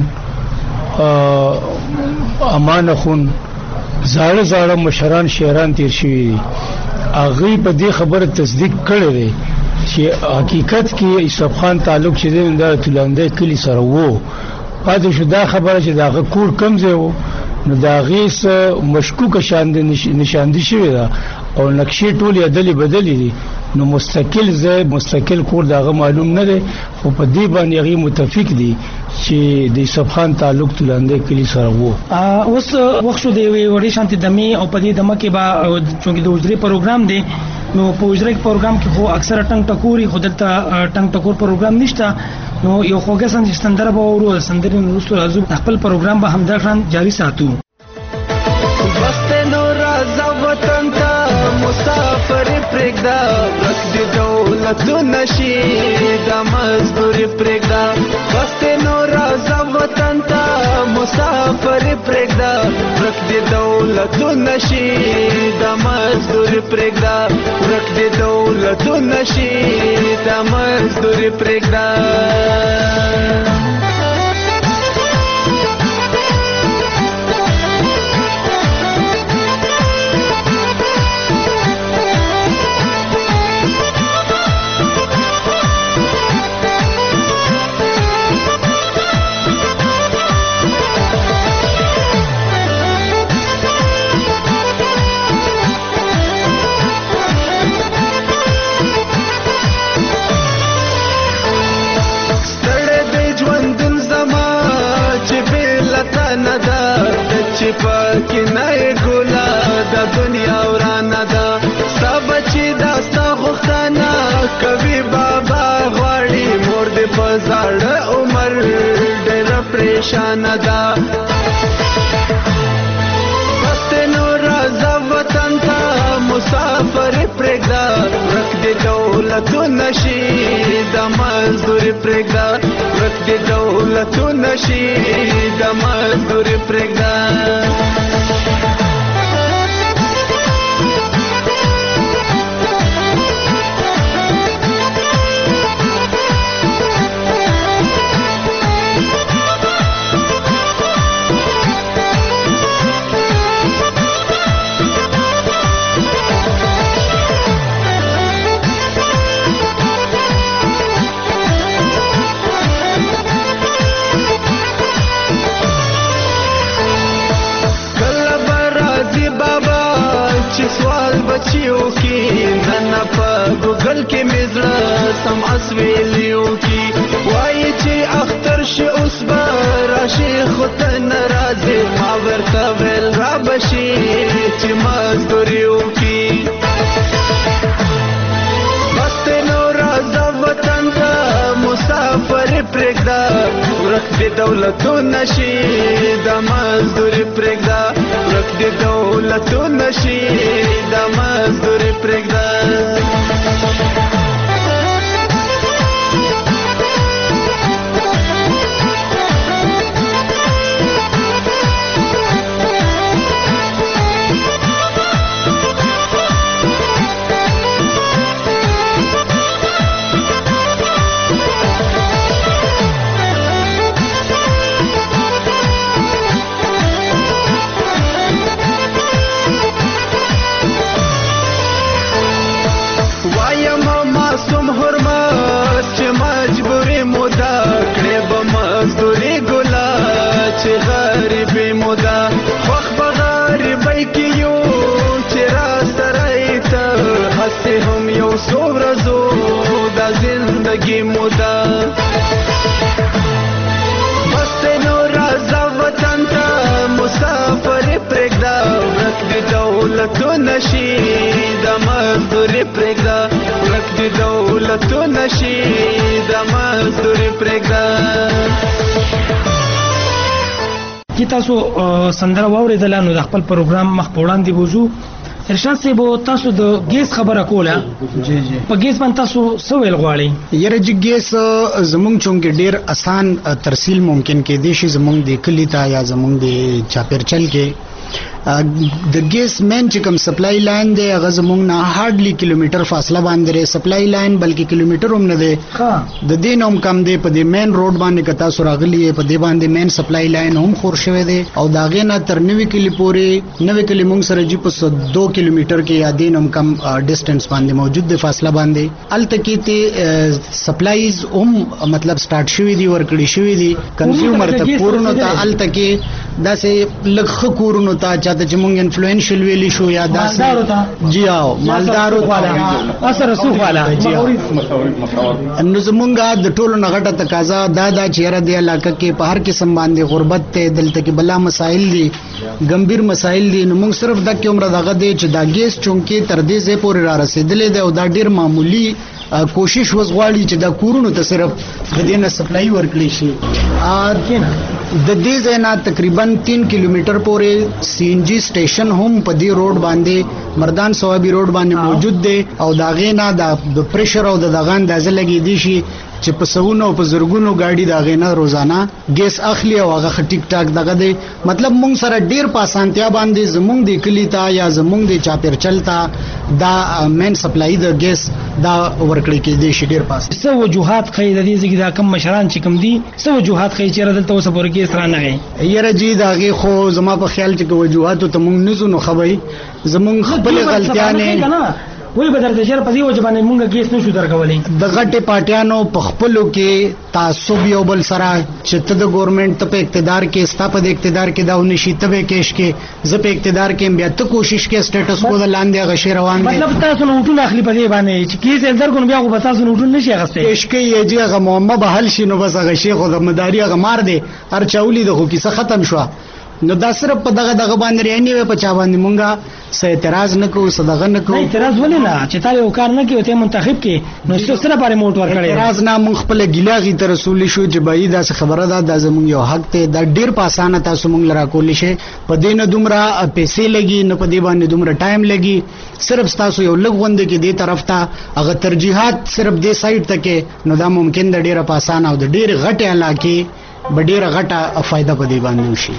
امان خون زاړه مشران شهران تیر شوي دي هغه په دې خبره تصدیق کړی دی چې حقیقت کې یوسف خان تعلق چې د چولانده کلی سره وو پاتې شو دا خبره چې دا کور کم ځای وو نو دا غیس مشکوک نشاندهی شوی دا او نقشې ټول یادلې بدلې دي نو مستقل کور داغه معلوم نه دی او په دې باندې هغه متفق دي چې د یوسف خان تعلق تلانده کلی سره وو. اوس وخت شو دی وړي شانتي دمه او په دې دمه کې با چونګې د وزري پروګرام دی نو په وزري پروګرام کې خو اکثر ټنګ ټکوري خو دلته ټنګ ټکور پروګرام نشته نو یو خوږه سندره به ورو سندرې نورستو راځو خپل پروګرام به همدا شان جاری ساتو. وطن ته مسافر پرېږده ورک د دولتو نشي د مزدوري پرېږده بس د نو راځه وطن ته مسافر پرېږده ورک د دولتو نشي د مزدوري پرېږده ورک د دولتو نشي د مزدوري پرېږده چې پکې نه ګولا د دنیا ورانه ده ستا بچي دا ستا غوښتنه کوي بابا غواړي مور دې په زاړه عمر ډېره پریشانه ده بس دې نو راځه وطن ته مسافر پرېږده ورک دې دولتو نشي د مزدوري پرېږده ورک دې دولتو نشي د مزدوري پرېږده بچیو کی نن په ګوګل کې مزړه سم اسویلیو کی وای چې اختر شي اوس به راشي خود ناراضي ما ورته ویل را بشي چې مزدوریو کی بس نو راځه وطن ته مسافر پرېږده ورک دې دولتو نشي د مزدوري پرېږده ورک دې دولتو نشي د مزدوري پرېږده هم یو څو ورځو د زندګي موده بس نو راځه وطن ته مسافر پرېږده ورک د دولتو نشي د مزدوري پرېږده ورک د دولتو نشي د مزدوري پرېږده چې تاسو سندره واورېدله نو د خپل پروګرام مخ په وړاندې وځو ارشاد صاحب تاسو د ګیس خبره کوله جی په ګیس باندې تاسو څه ویل غواړئ یره چې ګیس زمونږ چونګې ډیر آسان ترسیل ممکن کې دي شي زمونږ د کلی ته یا زمونږ د چاپیرچل کې د ګیس مین چې کوم سپلای لاین دی هغه زمونږ نه هارډلی کیلومتر فاصله باندې سپلای لاین بلکې کیلومتر هم نه دی د دې نوم کم دی په دې مین روډ باندې کتا سراغلی په دې باندې مین سپلای لاین هم خور شوی دی او دا غې نه تر 90 کلی پورې 90 کلی مونږ سره جی په 2 کیلومتر کې یا دې نوم کم ډیسټنس باندې موجود دی فاصله باندې التکی ته سپلایز هم مطلب سٹارټ شوی دی ورکړی شوی دی کنزیومر ته پورنو ته التکی داسې لږ کورونو ته چاته چې مونږ انفلوئنشل ویلی شو یا داسې جی او مالدارو اثر سوق والا نو زمونږه د ټولو نغټه تقاضا دا چې را دی علاقه کې په هر قسم باندې غربت ته دلته کې بلا مسائل دي ګمبیر مسائل دي نو موږ صرف د کې عمر دغه دی چې دا ګیس چونکې تر دې ځې پورې را رسیدلې دی او دا ډیر معمولی کوشش وزغواړي چې دا کورونو ته صرف د دې نه سپلای ورکړي شي د دې ځای نه تقریبا 3 کیلومتر پورې سی ان جی سټیشن هم په دې روډ باندې مردان صوابي روډ باندې موجود دی او دا غینا د پریشر او د دغه اندازه لګي دي شي چې په سونو په زرګونو گاډي دا غینا روزانه ګیس اخلي او هغه ټیک ټاک دغه دی مطلب مونږ سره ډیر پاسانتیا باندې زمونږ د کلی ته یا زمونږ د چاپیر چلتا دا مین سپلای د ګیس دا ورکړی کې دی شي ډیر پاس څه وجوهات خې د دې ځکه دا کم مشران چې کم دي څه وجوهات خې چې ردلته اوس پورې ګیس را نه غي یره جی داغه خو زما په خیال چې وجوهات ته مونږ نزو نو خبري زمونږ خپل غلطیانه وای به درته شر په دې وجه باندې مونږه کیس نشو درکولې د غټه پارټیانو په خپلو کې تعصب یو بل سره چې ته د ګورنمنت ته په اقتدار کې ستا په اقتدار کې دا ونشي ته به کېش کې زه په اقتدار کې بیا ته کوشش کې سټیټس کو د لاندې غشي روان دي مطلب تاسو نو ټول اخلي په دې باندې چې کیس درګون بیا خو تاسو نو ټول نشي غسته کېش کې یې چې هغه معما به حل شي نو بس غشي خو د مداري هغه مار دي هر چاولي د خو کیسه ختم شو نو دا صرف په دغه باندې رینی په چا باندې مونږه سه اعتراض نکو صدقه نکو اعتراض ولې نه چې تا یو کار نه کوي ته منتخب کې نو څه سره باندې موټ ورکړي اعتراض نه مونږ خپل ګیلاغي تر رسول شو چې بای دا خبره ده د زمونږ یو حق ته دا ډیر په اسانه تاسو مونږ لرا کولی شي په دې نه دومره پیسې لګي نه په دې باندې دومره ټایم لګي صرف تاسو یو لږ غوند کې دې طرف ته هغه ترجیحات صرف دې سایت ته کې نو دا ممکن د ډیره په اسانه او د ډیر غټه علاقه ډیره غټه فائدہ په دې باندې وشي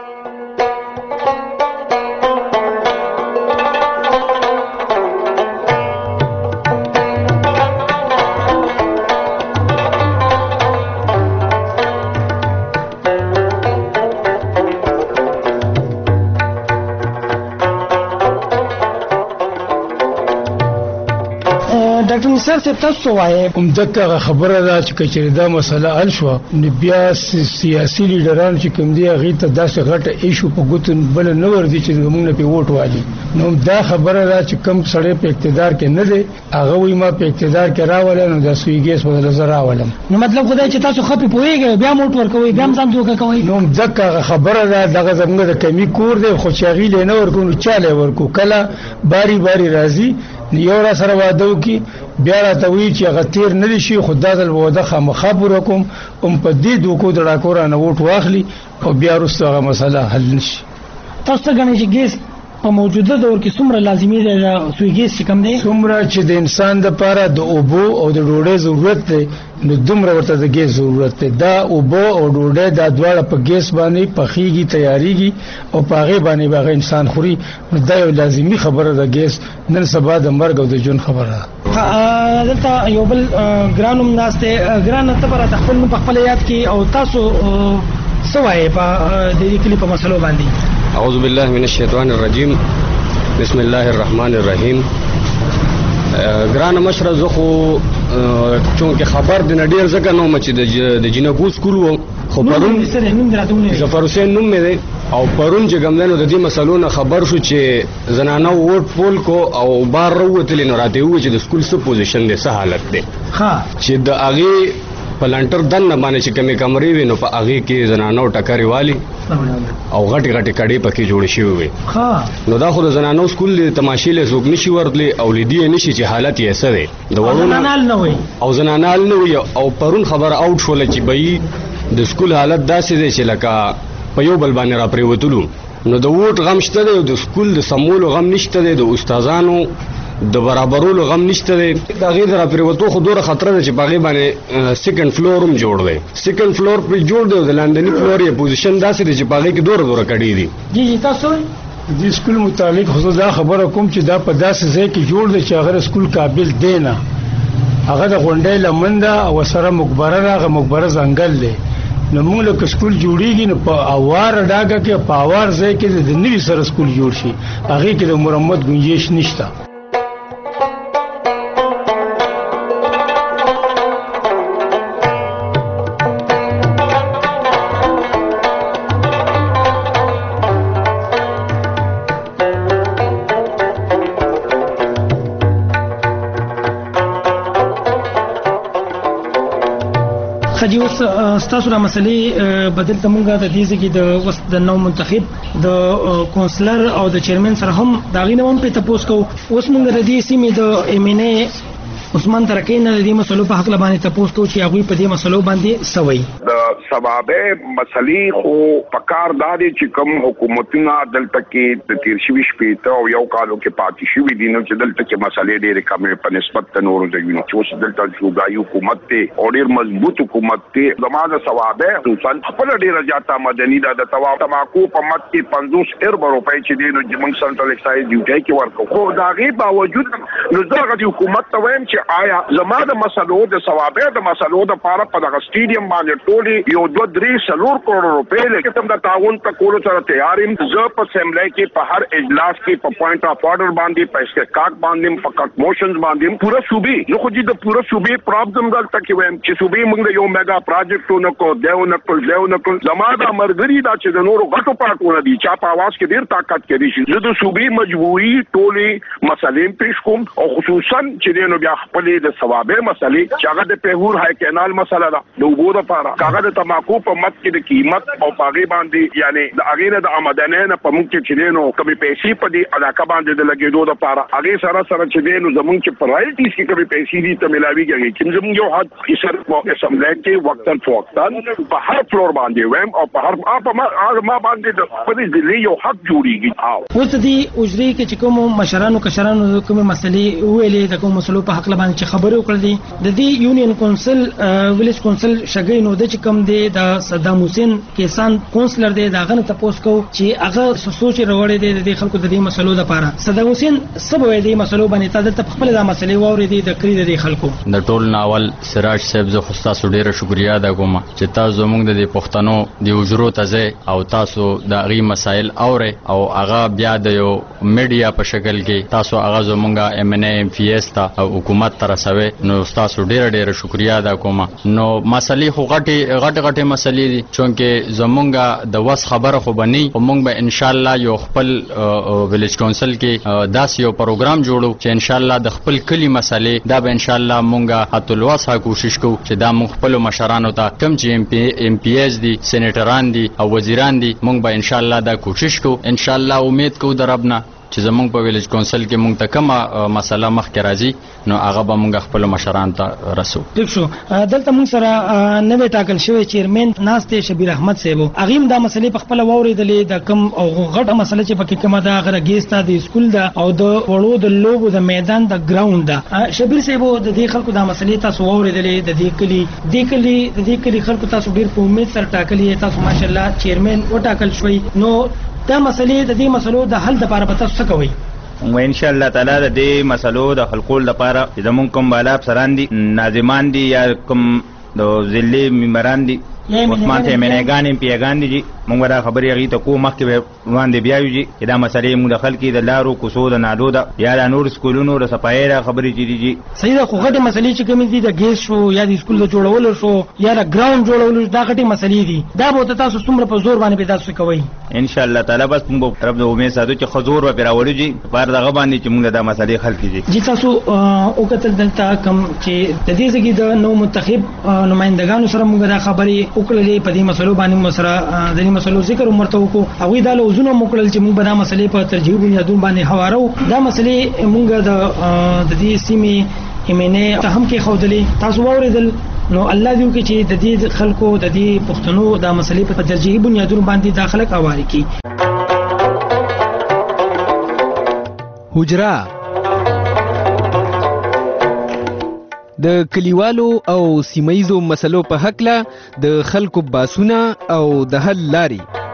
ډاکټر نثار صاحب تاسو وایي دغه خبره ده چې کچې دا مسله حل شو نو بیا سیاسي لیډران چې کوم دی هغه ته داسې غټه ایشو په ګوتن بل نه ورځي چې موږ نه په ووټ والی نو دا خبره ده چې کم سړی په اقتدار کې نه دی هغه وي ما په اقتدار کې راولم نو د سویګیس په نظر راولم نو مطلب خدای چې تاسو خپې پويږئ بیا موټ ورکوي بیا ځان دوکه کوي نو دغه خبره ده دغه زموږ د کمی کور دی خو چاغي له نه ورکو چاله ورکو کله باری باری راځي یو را سره واده کی بیا راته وی چې هغه تیر نه دي شي خدای دې وعده خامخابر کوم په دې دوکو دړه کور نه ووټ واخلي او بیا وروسته هغه مسله حل نشي تاسو غواړئ چې ګیس په موجوده دور کې څومره لازمي دی سوی ګیس چې کم دی څومره چې د انسان لپاره د اوبو او د ډوډۍ ضرورت دی نو دومره ورته د ګیس ضرورت دی دا اوبو او ډوډۍ دا دواړه په ګیس باندې پخېږي تیاریږي او په هغه باندې به انسان خوري نو دا یو لازمي خبره ده ګیس نن سبا د مرګ او د ژوند خبره ده دلته یو بل ګرانوم ناشته ګران ته پر خپل په خپل یاد کې او تاسو سوای په دې کلی په مسلو باندې اعوذ بالله من الشیطان الرجیم بسم الله الرحمن الرحیم ګران مشر زخو چونکه خبر د نډیر زکه نو مچ د جنګو سکول وو خو پرون ظفر حسین نوم مې دی او پرون چې ګمندنو د دې مسلو نه خبر شو چې زنانه ووټ پول کو او بار وروتل نو راته و چې د سکول څه پوزیشن دی څه حالت دی ها چې د اغه پلانټر دن نه باندې چې کمی کمرې وي نو په اغه کې زنانو ټکرې والی او غټي غټي کډې پکې جوړ شي وي ها نو دا خو د زنانو سکول د تماشې له زوګ نشي ورتلې او لیدي نشي چې حالت یې څه دی د ورونال نه وي او زنانال نه وي او پرون خبر اوټ شول چې بې د سکول حالت داسې دی چې لکه په یو بل باندې را پریوتلو نو د ووټ غم شته دی د سکول د سمولو غم نشته دی د استادانو د برابرولو غم نشته دی دا غیر را پریوتو خو دوره خطر ده چې باغې باندې سیکنډ فلور هم جوړ دی سیکنډ فلور پر جوړ دی د لاندنی فلور یې پوزیشن داسې دی چې باغې کې دوره کړي دي جی تاسو د سکول متعلق خو دا خبره کوم چې دا په داسې ځای کې جوړ دی چې هغه سکول قابل دی نه. هغه د غونډۍ لمنده او سره مقبره راغه مقبره ځنګل دی. نو موږ له سکول جوړیږي نو په اوار ډاګه کې په اوار ځای کې د نوي سره سکول جوړ شي هغه کې د مرمت گنجائش نشته. خجی اوس ستاسو را مسلې بدل ته مونږه د دې ځکه د وس د نو منتخب د کونسلر او د چیرمن سره هم داغینه هم په تاسو کو اوس مونږ د دې سیمې د ایمنه عثمان ترکین د دې مسلو په حق لبانې تاسو کو چې هغه په دې مسلو باندې سوي د سبابه مسلې خو پکار دادي چې کوم حکومتونه دلته کې د تیر شوي شپې او یو کالو کې پاتې شوي دي نو چې دلته کې مسلې ډېرې کمې په نسبت د نورو ځایونو چې اوس دلته صوبایي حکومت ته او ډېر مضبوط حکومت ته زموږ سوابه خصوصا خپل ډېر زیاته مدني د تماکو په مت کې 50 ارب روپۍ چې دي نو موږ سنټرل ایکسایز ډیوټي کې ورکو خو دا غي باوجود نو دغه حکومت ته وایم چې آیا زموږ د مسلو د سوابه د مسلو د پاره په دغه سټیډیم باندې ټولي یو 2-3 کروڑ روپۍ لکه تم د تعاون ته کولو سره تیار یم زه په اسمبلی کې په هر اجلاس کې په پوینټ اف آرډر باندې په استحقاق باندې په کټ موشنز باندې پورا صوبې نو خو د پورا صوبې پرابلم دلته کې وایم چې صوبې موږ د یو میگا پروجیکټونو کو دیو زموږ امرګری دا چې د نورو غټو پارټونو دي چې په आवाज کې ډیر طاقت کوي زه د صوبې مجبوري ټولي مسلې پیش کوم او خصوصا چې نو بیا خپل د ثوابه مسلې چې هغه د پیغور های کینال مسله ده د وګړو لپاره هغه د تماکو په مت کې د قیمت او پاغي باندې یعنی د اغیره د آمدنه نه په موږ کې چې نو کمی پیسې په دې علاقه باندې د لګیدو لپاره هغه سره چې نو زمونږ چې پرایلټیز کې کمی پیسې دي ته ملاويږي چې زمونږ یو حد کیسر په اسمبلی کې وقتن فوقتن په هر فلور باندې ویم او په هر ما باندې د خپل ځلې یو حق جوړیږي اوس دې اجري کې چې کوم مشرانو کشرانو کوم مسلې ویلې د کوم مسلو په حق باندې چې خبرې وکړې دي د دې یونین کونسل ویلیج کونسل شګې نو د چې کوم دی د صدام حسین کیسان کونسلر دی دا غنه تاسو کو چې هغه سوچ وروړي دی د خلکو د دې مسلو لپاره صدام حسین سبا دې مسلو باندې تاسو ته خپل د مسلې ووري دي د کړی د خلکو د ټول ناول سراج صاحب زه خو تاسو ډیره شکریا ده کوم چې تاسو موږ د پښتنو د وجرو ته او تاسو د غي مسائل اوره او هغه بیا د یو میډیا په شکل کې تاسو هغه زمونږه ام ان ام پی ایس ته او حکومت ته رسوي نو تاسو ډیره شکریا ده کوم نو مسلې خو غټه مسلې دي چونکه زمونږه د وس خبره خو بني او موږ به ان شاء الله یو خپل ویلیج کونسل کې داس یو پروګرام جوړو چې ان شاء الله د خپل کلی مسلې دا به ان شاء الله موږ اتلواسه کوشش کوو چې دا موږ خپل مشرانو ته کم چې ام پی ایس دي سېنیټران دي او وزیران دي موږ به ان شاء الله دا کوشش کوو ان شاء الله امید کوو د ربنا چې زمونږ په ویلیج کونسل کې مونږ ته کومه مسله مخکې راځي نو هغه به مونږ خپل مشران ته رسو. ٹھیک شو دلته مونږ سره نوې ټاکل شوی چیرمن ناشته شبیر احمد صاحب هغه د مسلې په خپل ووریدلې د کم او غټه مسله چې پکې کومه ده هغه ګیستا د سکول ده او د وړو د لوبو د میدان د ګراوند ده شبیر صاحب د دې خلکو د مسلې تاسو ووریدلې د دې کلی خلکو تاسو ډیر په امید سره ټاکلې تاسو ماشاءالله چیرمن و ټاکل شوی نو دا مسلې د دې مسلو د حل لپاره به تاسو څه کوئ؟ و ان شاء الله تعالی د دې مسلو د حل کول لپاره زمونږ کوم بالا افسران دي ناظمان دي یا کوم د ضلع ممبران دي عثمان ته منګان پیغان دي مونږ دا خبرې غي ته کو مخکې وړاندې بیاوږي چې دا مسلې موږ د خلکو د لارو کوڅو د نادو ده یا د نور سکولونو د صفایي را خبرې دي صحیح ده خو غټه مسلې چې کوم دي د ګیس شو یا د سکول د جوړولو شو یا د ګراوند جوړولو دا غټه مسلې دي دا به تاسو څومره په زور باندې پیدا کوئ ان شاء الله تعالی بس موږ طرف د امید ساتو چې حضور و پیراوړي پر دغه باندې چې موږ د مسلې حل کړي جی تاسو او کتل دلته کم چې د دې ځکه د نو منتخب نمائندګانو سره موږ دا خبرې وکړلې په دې مسلو باندې مسره د دې مسلو ذکر مرته وکړو هغه د لوزونو مکړل چې موږ به دا مسلې په ترجیح بنیادونو باندې حوارو دا مسلې موږ د دې سیمې ایمنه ته هم کې خودلې تاسو ووریدل نو الله دې وکړي چې د دې خلکو د دې پښتنو دا مسلې په ترجیح بنیادونو باندې داخله کوي کی حجرا د کلیوالو او سیمایزو مسلو په حق له د خلکو باسونه او د حل لاري